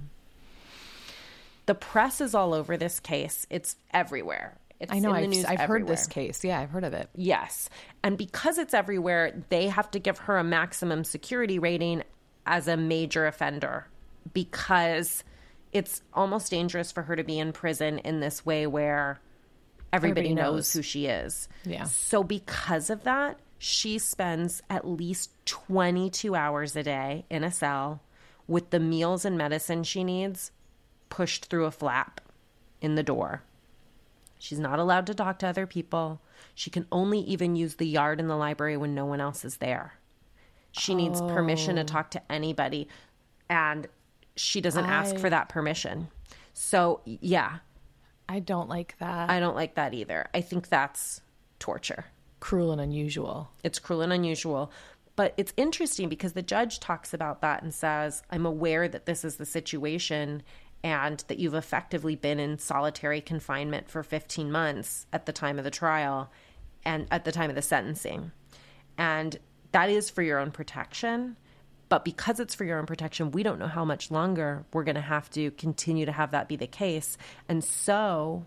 The press is all over this case. It's everywhere. It's I know. in the I've, news I've heard this everywhere. case. Yeah, I've heard of it. Yes. And because it's everywhere, they have to give her a maximum security rating as a major offender, because it's almost dangerous for her to be in prison in this way where everybody, Everybody knows. knows. who she is. Yeah. So because of that, she spends at least twenty-two hours a day in a cell with the meals and medicine she needs pushed through a flap in the door. She's not allowed to talk to other people. She can only even use the yard in the library when no one else is there. She needs permission to talk to anybody, and she doesn't ask I- for that permission. So, yeah, I don't like that. I don't like that either. I think that's torture. Cruel and unusual. It's cruel and unusual. But it's interesting because the judge talks about that and says, I'm aware that this is the situation and that you've effectively been in solitary confinement for fifteen months at the time of the trial and at the time of the sentencing. And that is for your own protection. But because it's for your own protection, we don't know how much longer we're going to have to continue to have that be the case. And so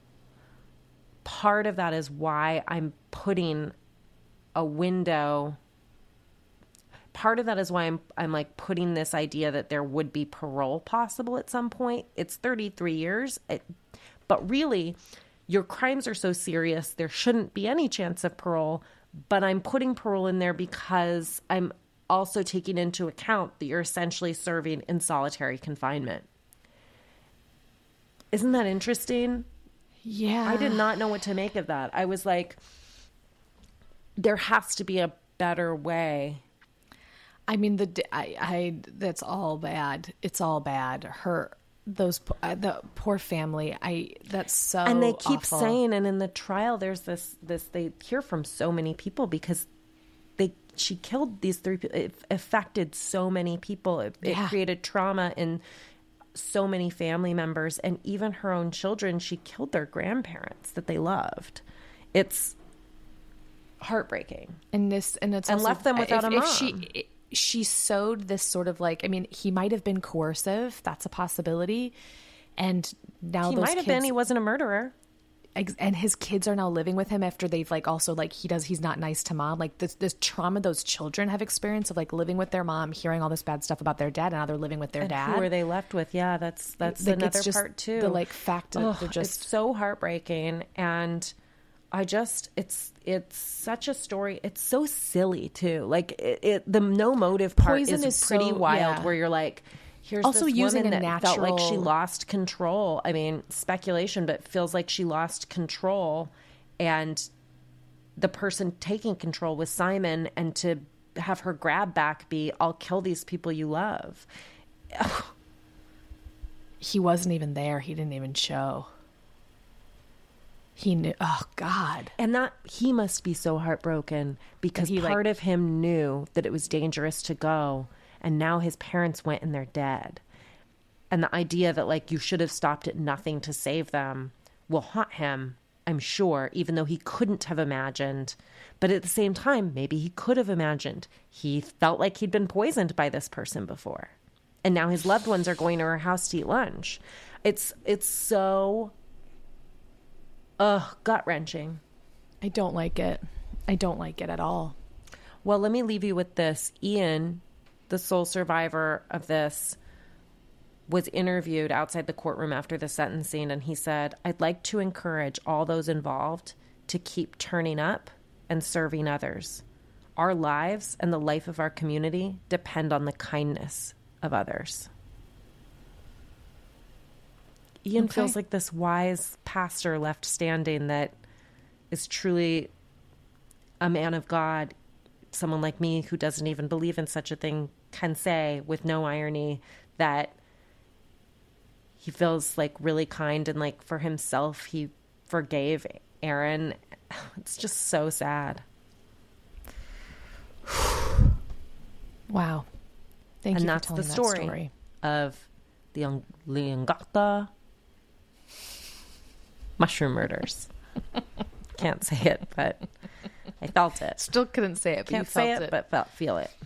part of that is why I'm putting a window. Part of that is why I'm I'm like putting this idea that there would be parole possible at some point. It's thirty-three years, it, but really, your crimes are so serious there shouldn't be any chance of parole. But I'm putting parole in there because I'm also taking into account that you're essentially serving in solitary confinement. Isn't that interesting? Yeah. I did not know what to make of that. I was like, there has to be a better way. I mean, the I, I that's all bad. It's all bad. Her those p- uh, the poor family. I that's so And they keep awful. saying, and in the trial, there's this this they hear from so many people because they she killed these three people. It affected so many people. It, it Yeah. created trauma in so many family members, and even her own children. She killed their grandparents that they loved. It's heartbreaking. and this and it's And also- left them without if, a if mom. she she sowed this sort of like I mean he might have been coercive. That's a possibility. And now He those might have kids, been. He wasn't a murderer. ex- and his kids are now living with him after they've like also like he does he's not nice to mom. Like this this trauma those children have experienced of like living with their mom, hearing all this bad stuff about their dad, and now they're living with their And dad. who are they left with? Yeah, that's that's Like, another it's just part too. the, like, fact that Ugh, they're just- it's so heartbreaking, and I just it's it's such a story. It's so silly too. Like it, it the no motive part Poison is, is pretty so- wild. yeah. Where you're like, here's Also this using woman a that felt like she natural- lost control. I mean, speculation, but feels like she lost control, and the person taking control was Simon, and to have her grab back be, I'll kill these people you love. He wasn't even there. He didn't even show. He knew. Oh, God. And that he must be so heartbroken because he, like- part of him knew that it was dangerous to go. And now his parents went and they're dead. And the idea that, like, you should have stopped at nothing to save them will haunt him, I'm sure, even though he couldn't have imagined. But at the same time, maybe he could have imagined. He felt like he'd been poisoned by this person before. And now his loved ones are going to her house to eat lunch. It's, it's so... Ugh, gut-wrenching. I don't like it. I don't like it at all. Well, let me leave you with this. Ian, the sole survivor of this, was interviewed outside the courtroom after the sentencing, and he said, I'd like to encourage all those involved to keep turning up and serving others. Our lives and the life of our community depend on the kindness of others. Ian Okay. feels like this wise pastor left standing that is truly a man of God. Someone like me who doesn't even believe in such a thing can say with no irony that he feels like really kind, and like for himself, he forgave Aaron. It's just so sad. Wow. Thank And you that's for the telling story, that story. of the Ang- Liangata mushroom murders. Can't say it, but I felt it. Still couldn't say it, but Can't you felt say it. it, but felt, feel it.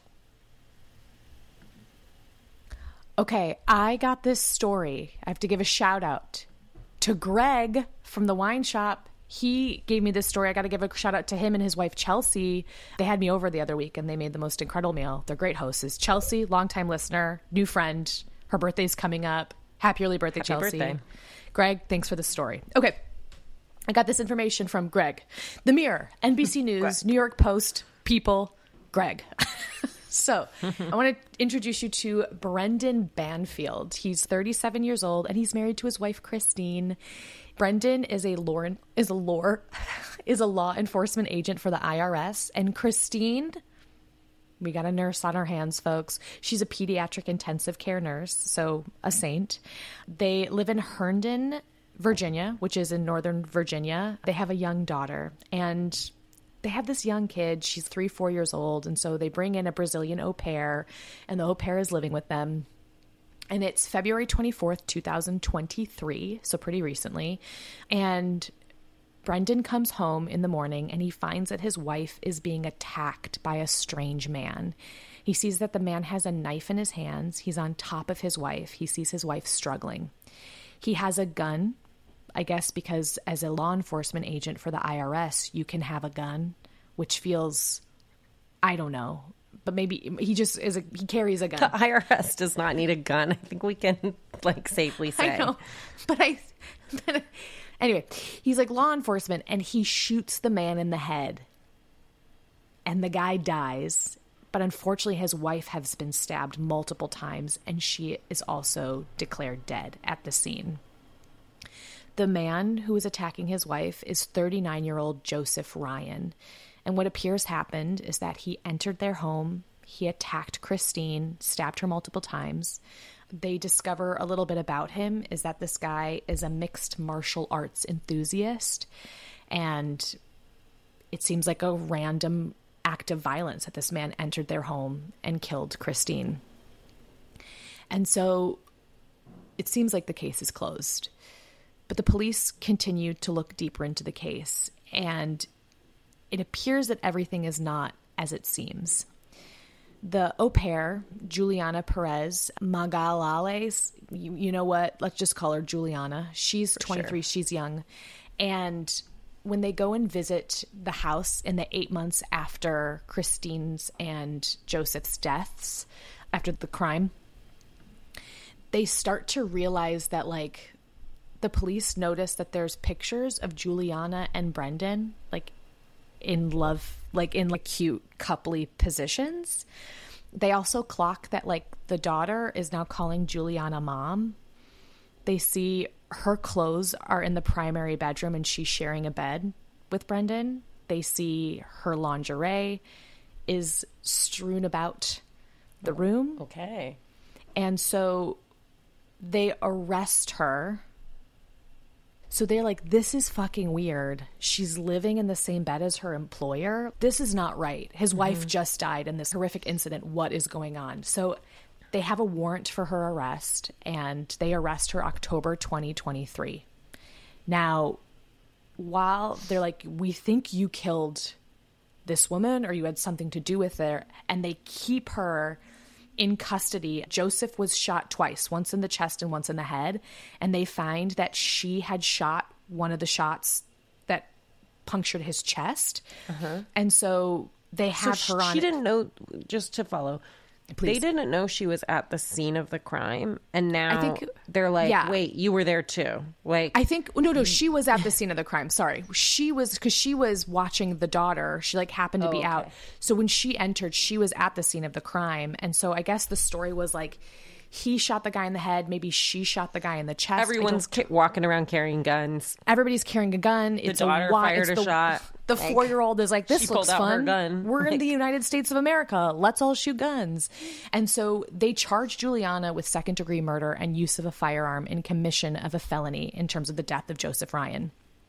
Okay, I got this story. I have to give a shout out to Greg from the wine shop. He gave me this story. I got to give a shout out to him and his wife, Chelsea. They had me over the other week and they made the most incredible meal. They're great hosts. Chelsea, longtime listener, new friend. Her birthday's coming up. Happy early birthday, Happy Chelsea. birthday. Greg, thanks for the story. Okay. I got this information from Greg. The Mirror, N B C News, New York Post, People, Greg. So I want to introduce you to Brendan Banfield. He's thirty-seven years old and he's married to his wife, Christine. Brendan is a law, is a law, is a law enforcement agent for the I R S. And Christine, we got a nurse on our hands, folks. She's a pediatric intensive care nurse, so a saint. They live in Herndon, Virginia, which is in Northern Virginia. They have a young daughter, and they have this young kid. She's three, four years old. And so they bring in a Brazilian au pair, and the au pair is living with them. And it's February twenty-fourth, twenty twenty-three, so pretty recently. And Brendan comes home in the morning and he finds that his wife is being attacked by a strange man. He sees that the man has a knife in his hands. He's on top of his wife. He sees his wife struggling. He has a gun, I guess because as a law enforcement agent for the I R S, you can have a gun, which feels, I don't know, but maybe he just is a, he carries a gun. The I R S does not need a gun. I think we can like safely say. I know, but I, but anyway, he's like law enforcement and he shoots the man in the head and the guy dies. But unfortunately, his wife has been stabbed multiple times and she is also declared dead at the scene. The man who is attacking his wife is thirty-nine-year-old Joseph Ryan. And what appears happened is that he entered their home, he attacked Christine, stabbed her multiple times. They discover a little bit about him is that this guy is a mixed martial arts enthusiast. And it seems like a random act of violence that this man entered their home and killed Christine. And so it seems like the case is closed. But the police continue to look deeper into the case, and it appears that everything is not as it seems. The au pair, Juliana Perez Magalhães, you, you know what? Let's just call her Juliana. She's twenty-three. Sure. She's young. And when they go and visit the house in the eight months after Christine's and Joseph's deaths, after the crime, they start to realize that, like, the police notice that there's pictures of Juliana and Brendan, like, in love, like, in, like, cute coupley positions. They also clock that, like, the daughter is now calling Juliana mom. They see her clothes are in the primary bedroom and she's sharing a bed with Brendan. They see her lingerie is strewn about the room. Okay. And so they arrest her. So they're like, this is fucking weird. She's living in the same bed as her employer. This is not right. His mm-hmm. wife just died in this horrific incident. What is going on? So they have a warrant for her arrest, and they arrest her October twenty twenty-three. Now, while they're like, we think you killed this woman or you had something to do with it, and they keep her in custody. Joseph was shot twice, once in the chest and once in the head, and they find that she had shot one of the shots that punctured his chest. Uh-huh. And so they have so her on. She didn't know, just to follow, Please. They didn't know she was at the scene of the crime, and now I think, they're like, yeah. wait, you were there too. Like, I think, no, no, she was at the scene of the crime. Sorry. She was, because she was watching the daughter. She like happened to oh, be okay. out. So when she entered, she was at the scene of the crime. And so I guess the story was like, he shot the guy in the head. Maybe she shot the guy in the chest. Everyone's ca- walking around carrying guns. Everybody's carrying a gun. It's the daughter a, wi- fired it's a the, shot. The like, four-year-old is like, this she looks pulled out her fun. gun. We're in Like- the United States of America. Let's all shoot guns. And so they charged Juliana with second-degree murder and use of a firearm in commission of a felony in terms of the death of Joseph Ryan.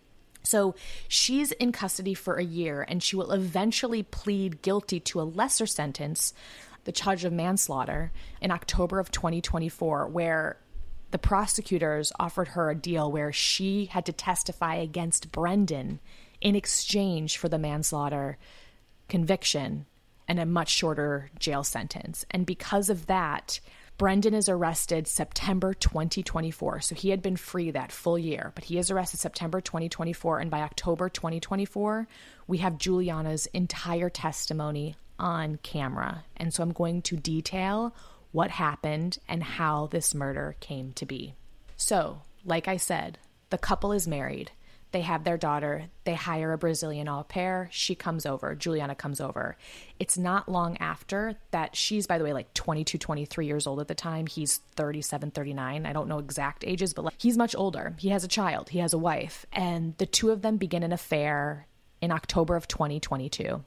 So she's in custody for a year, and she will eventually plead guilty to a lesser sentence, the charge of manslaughter, in October of twenty twenty-four, where the prosecutors offered her a deal where she had to testify against Brendan in exchange for the manslaughter conviction and a much shorter jail sentence. And because of that, Brendan is arrested September twenty twenty-four. So he had been free that full year, but he is arrested September twenty twenty-four. And by October twenty twenty-four, we have Juliana's entire testimony on camera. And so I'm going to detail what happened and how this murder came to be. So, like I said, the couple is married. They have their daughter. They hire a Brazilian au pair. She comes over. Juliana comes over. It's not long after that. She's, by the way, like twenty-two, twenty-three years old at the time. He's thirty-seven, thirty-nine. I don't know exact ages, but like, he's much older. He has a child. He has a wife. And the two of them begin an affair in October of twenty twenty-two.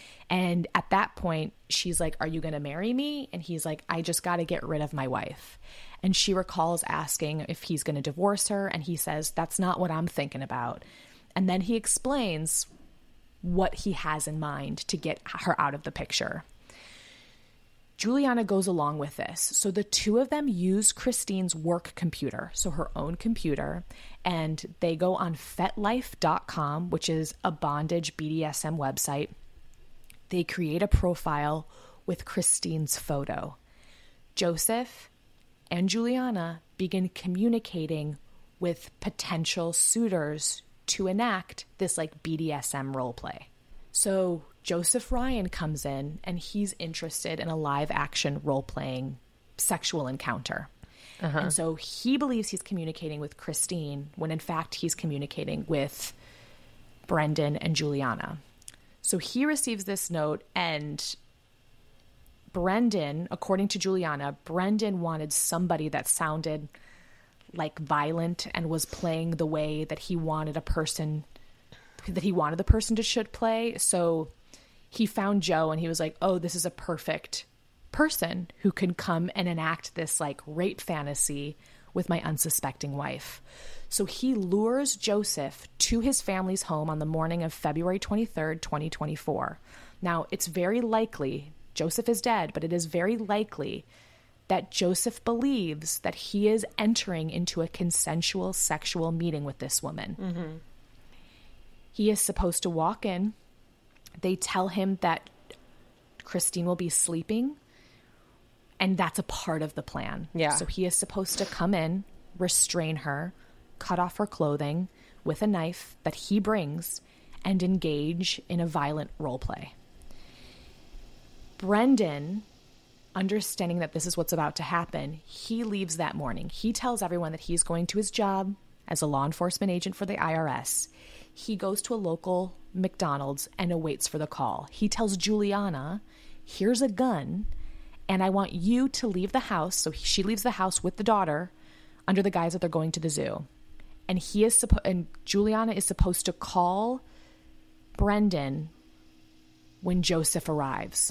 And at that point, she's like, are you going to marry me? And he's like, I just got to get rid of my wife. And she recalls asking if he's going to divorce her. And he says, that's not what I'm thinking about. And then he explains what he has in mind to get her out of the picture. Juliana goes along with this. So the two of them use Christine's work computer, so her own computer, and they go on fetlife dot com, which is a bondage B D S M website. They create a profile with Christine's photo. Joseph and Juliana begin communicating with potential suitors to enact this like B D S M role play. So Joseph Ryan comes in and he's interested in a live action role playing sexual encounter. Uh-huh. And so he believes he's communicating with Christine when in fact he's communicating with Brendan and Juliana. So he receives this note, and Brendan, according to Juliana, Brendan wanted somebody that sounded like violent and was playing the way that he wanted a person, that he wanted the person to should play. So he found Joe and he was like, oh, this is a perfect person who can come and enact this like rape fantasy with my unsuspecting wife. So he lures Joseph to his family's home on the morning of February twenty-third, twenty twenty-four. Now, it's very likely, Joseph is dead, but it is very likely that Joseph believes that he is entering into a consensual sexual meeting with this woman. Mm-hmm. He is supposed to walk in. They tell him that Christine will be sleeping, and that's a part of the plan. Yeah. So he is supposed to come in, restrain her, cut off her clothing with a knife that he brings, and engage in a violent role play. Brendan, understanding that this is what's about to happen, he leaves that morning. He tells everyone that he's going to his job as a law enforcement agent for the I R S. He goes to a local McDonald's and awaits for the call. He tells Juliana, here's a gun, and I want you to leave the house. So she leaves the house with the daughter under the guise that they're going to the zoo. And he is supposed, and Juliana is supposed to call Brendan when Joseph arrives.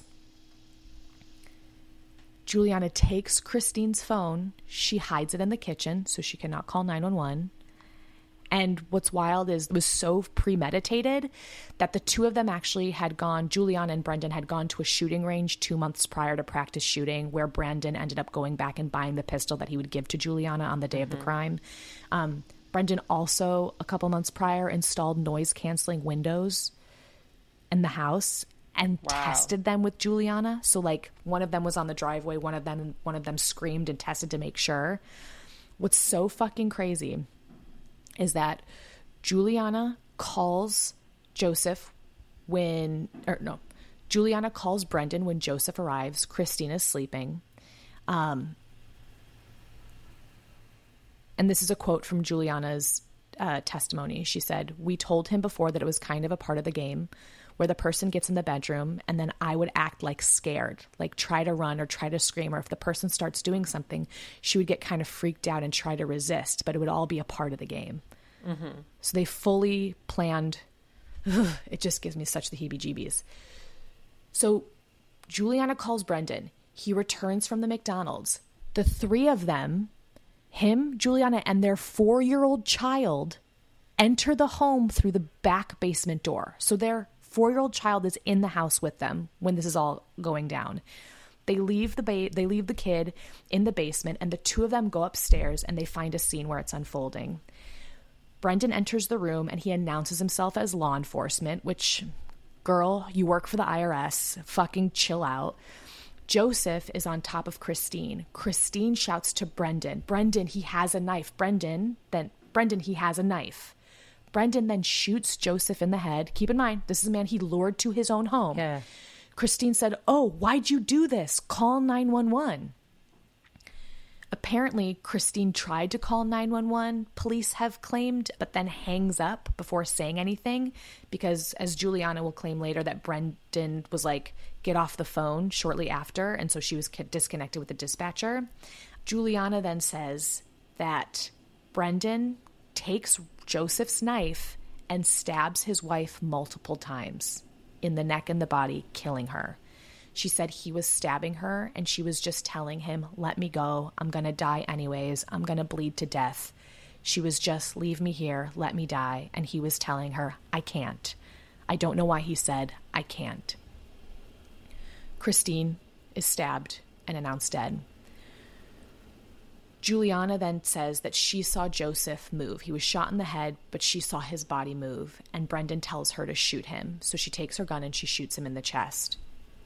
Juliana takes Christine's phone. She hides it in the kitchen so she cannot call nine one one. And what's wild is it was so premeditated that the two of them actually had gone, Juliana and Brendan had gone to a shooting range two months prior to practice shooting, where Brendan ended up going back and buying the pistol that he would give to Juliana on the day mm-hmm. of the crime. Um, Brendan also, a couple months prior, installed noise-canceling windows in the house and wow. tested them with Juliana. So, like, one of them was on the driveway, one of them, one of them screamed and tested to make sure. What's so fucking crazy is that Juliana calls Joseph when, or no, Juliana calls Brendan when Joseph arrives. Christina's sleeping. Um, and this is a quote from Juliana's uh, testimony. She said, "We told him before that it was kind of a part of the game where the person gets in the bedroom and then I would act like scared, like try to run or try to scream, or if the person starts doing something, she would get kind of freaked out and try to resist, but it would all be a part of the game." Mm-hmm. So they fully planned. Ugh, it just gives me such the heebie-jeebies. So Juliana calls Brendan. He returns from the McDonald's. The three of them, him, Juliana, and their four-year-old child, enter the home through the back basement door. So their four-year-old child is in the house with them when this is all going down. They leave the ba- they leave the kid in the basement, and the two of them go upstairs and they find a scene where it's unfolding. Brendan enters the room and he announces himself as law enforcement, which, girl, you work for the I R S. Fucking chill out. Joseph is on top of Christine. Christine shouts to Brendan, "Brendan, he has a knife. Brendan, then Brendan, he has a knife." Brendan then shoots Joseph in the head. Keep in mind, this is a man he lured to his own home. Yeah. Christine said, "Oh, why'd you do this? Call nine one one. Apparently, Christine tried to call nine one one, police have claimed, but then hangs up before saying anything because, as Juliana will claim later, that Brendan was like, "Get off the phone" shortly after, and so she was disconnected with the dispatcher. Juliana then says that Brendan takes Joseph's knife and stabs his wife multiple times in the neck and the body, killing her. She said he was stabbing her and she was just telling him, "Let me go. I'm going to die anyways. I'm going to bleed to death." She was just, "Leave me here. Let me die." And he was telling her, "I can't." I don't know why he said, "I can't." Christine is stabbed and announced dead. Juliana then says that she saw Joseph move. He was shot in the head, but she saw his body move, and Brendan tells her to shoot him. So she takes her gun and she shoots him in the chest.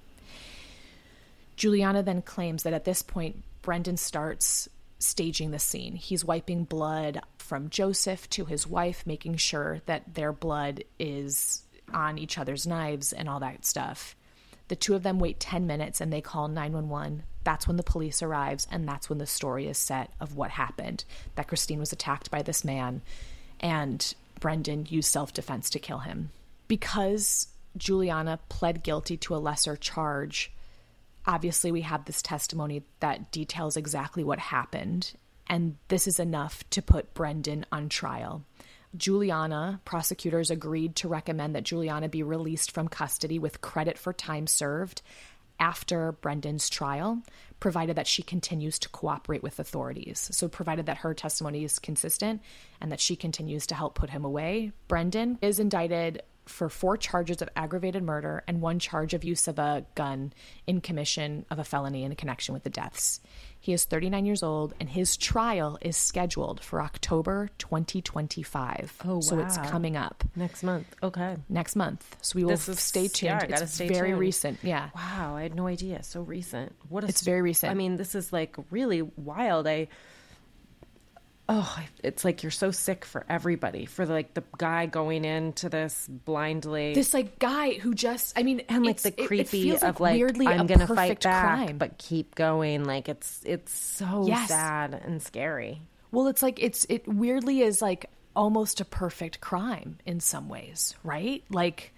Juliana then claims that at this point, Brendan starts staging the scene. He's wiping blood from Joseph to his wife, making sure that their blood is on each other's knives and all that stuff. The two of them wait ten minutes and they call nine one one. That's when the police arrives, and that's when the story is set of what happened, that Christine was attacked by this man and Brendan used self-defense to kill him. Because Juliana pled guilty to a lesser charge, obviously we have this testimony that details exactly what happened, and this is enough to put Brendan on trial. Juliana, prosecutors agreed to recommend that Juliana be released from custody with credit for time served after Brendan's trial, provided that she continues to cooperate with authorities. So provided that her testimony is consistent and that she continues to help put him away. Brendan is indicted for four charges of aggravated murder and one charge of use of a gun in commission of a felony in connection with the deaths. He is thirty-nine years old, and his trial is scheduled for October twenty twenty-five. Oh, wow. So it's coming up. Next month. Okay. Next month. So we will This is- stay tuned. yeah, I gotta it's stay very tuned. recent. Yeah. Wow, I had no idea. So recent. What a It's very recent. I mean, this is like really wild. I Oh, I- it's like you're so sick for everybody. For like the guy going into this blindly, This like guy who just, I mean, and like it's- the it- it creepy feels of like weirdly I'm a gonna fight perfect back, crime. but keep going. Like it's it's so Yes. sad and scary. Well, it's like it's it weirdly is like almost a perfect crime in some ways, right? Like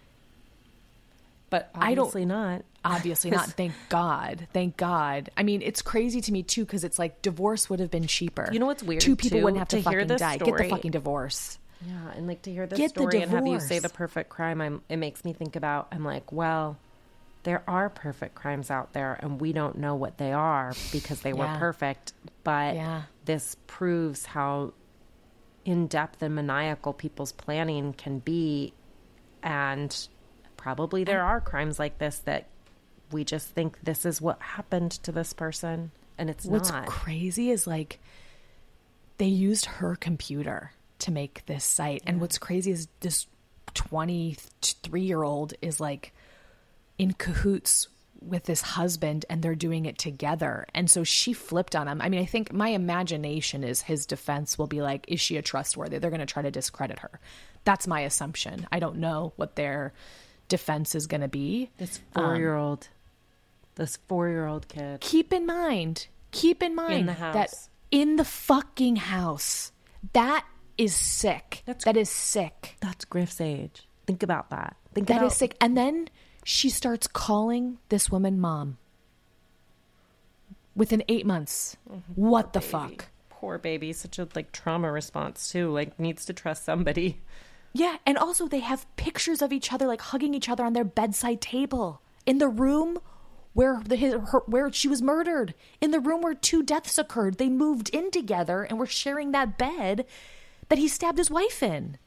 But I don't- obviously not. obviously not. Thank God. Thank God. I mean, it's crazy to me too because it's like divorce would have been cheaper. You know what's weird, Two people too? wouldn't have to, To hear fucking this die. Get the story- fucking divorce. Yeah, and like to hear this Get the story and have you say divorce. the perfect crime, I'm, it makes me think about, I'm like, well, there are perfect crimes out there and we don't know what they are because they Yeah. were perfect. But Yeah. this proves how in-depth and maniacal people's planning can be. And probably there are crimes like this that we just think this is what happened to this person, and it's What's not. crazy is like they used her computer to make this site. And what's crazy is this twenty-three year old is like in cahoots with this husband, and they're doing it together. And so she flipped on him. I mean, I think my imagination is his defense will be like, is she a trustworthy? They're going to try to discredit her. That's my assumption. I don't know what their defense is going to be. This four-year-old, um, this four-year-old kid. Keep in mind, keep in mind In the house. that in the fucking house, that is sick. That's- that is sick. That's Griff's age. Think about that. Think That about is sick. And then she starts calling this woman mom within eight months. What the fuck? Poor baby. Such a like trauma response too. Like needs to trust somebody. Yeah, and also they have pictures of each other like hugging each other on their bedside table in the room where the his, her, where she was murdered, in the room where two deaths occurred. They moved in together and were sharing that bed that he stabbed his wife in.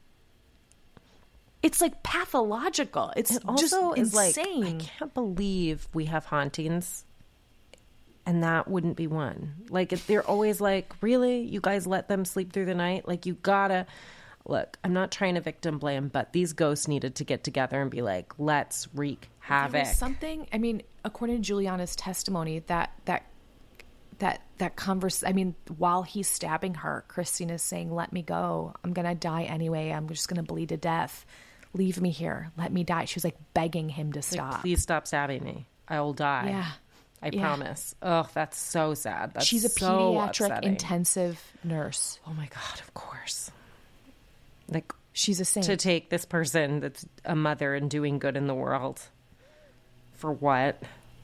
It's like pathological. It's It also just is like, insane. I can't believe we have hauntings, and that wouldn't be one. Like if they're always like, really, you guys let them sleep through the night? Like you gotta. Look, I'm not trying to victim blame, but these ghosts needed to get together and be like, let's wreak havoc. There was something. I mean, according to Juliana's testimony, that that that that converse. I mean, while he's stabbing her, Christina's saying, "Let me go. I'm gonna die anyway. I'm just gonna bleed to death. Leave me here. Let me die." She was like begging him to Like, stop. please stop stabbing me. I will die. Yeah. I Yeah. promise. Oh, that's so sad. That's She's a so pediatric upsetting. intensive nurse. Oh my God, of course. Like She's a saint. to take this person that's a mother and doing good in the world for what?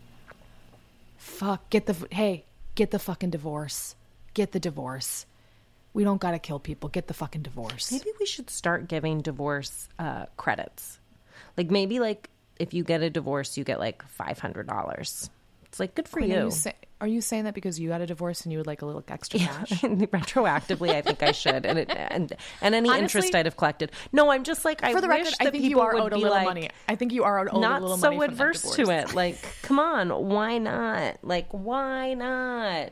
Fuck. Get the hey. Get the fucking divorce. Get the divorce. We don't gotta kill people. Get the fucking divorce. Maybe we should start giving divorce uh, credits. Like maybe like if you get a divorce, you get like five hundred dollars. It's like good for Quinn, Are you. you, say, are you saying that because you got a divorce and you would like a little extra cash? Retroactively, I think I should, and it, and and any Honestly, interest I'd have collected. No, I'm just like I For the wish record, that I think you people are would owed a be little like, money. I think you are owed a not little so money. from that adverse to divorce. it. Like, come on, why not? Like, why not?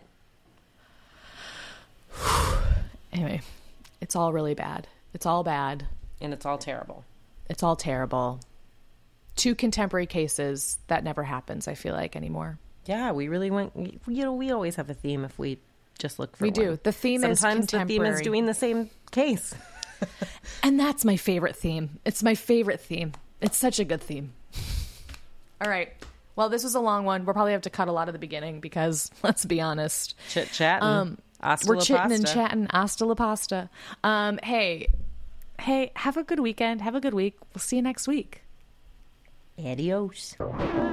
Anyway, it's all really bad. It's all bad. And it's all terrible. It's all terrible. Two contemporary cases that never happens, I feel like, anymore. Yeah, we really went. You know, we always have a theme if we just look for We one. do. The theme is Sometimes the theme is contemporary. doing the same case. And that's my favorite theme. It's my favorite theme. It's such a good theme. All right. Well, this was a long one. We'll probably have to cut a lot of the beginning because, let's be honest, Chit chatting. Um, Hasta we're la chitting and pasta. chatting. Hasta la pasta. Um, hey, hey, have a good weekend. Have a good week. We'll see you next week. Adios.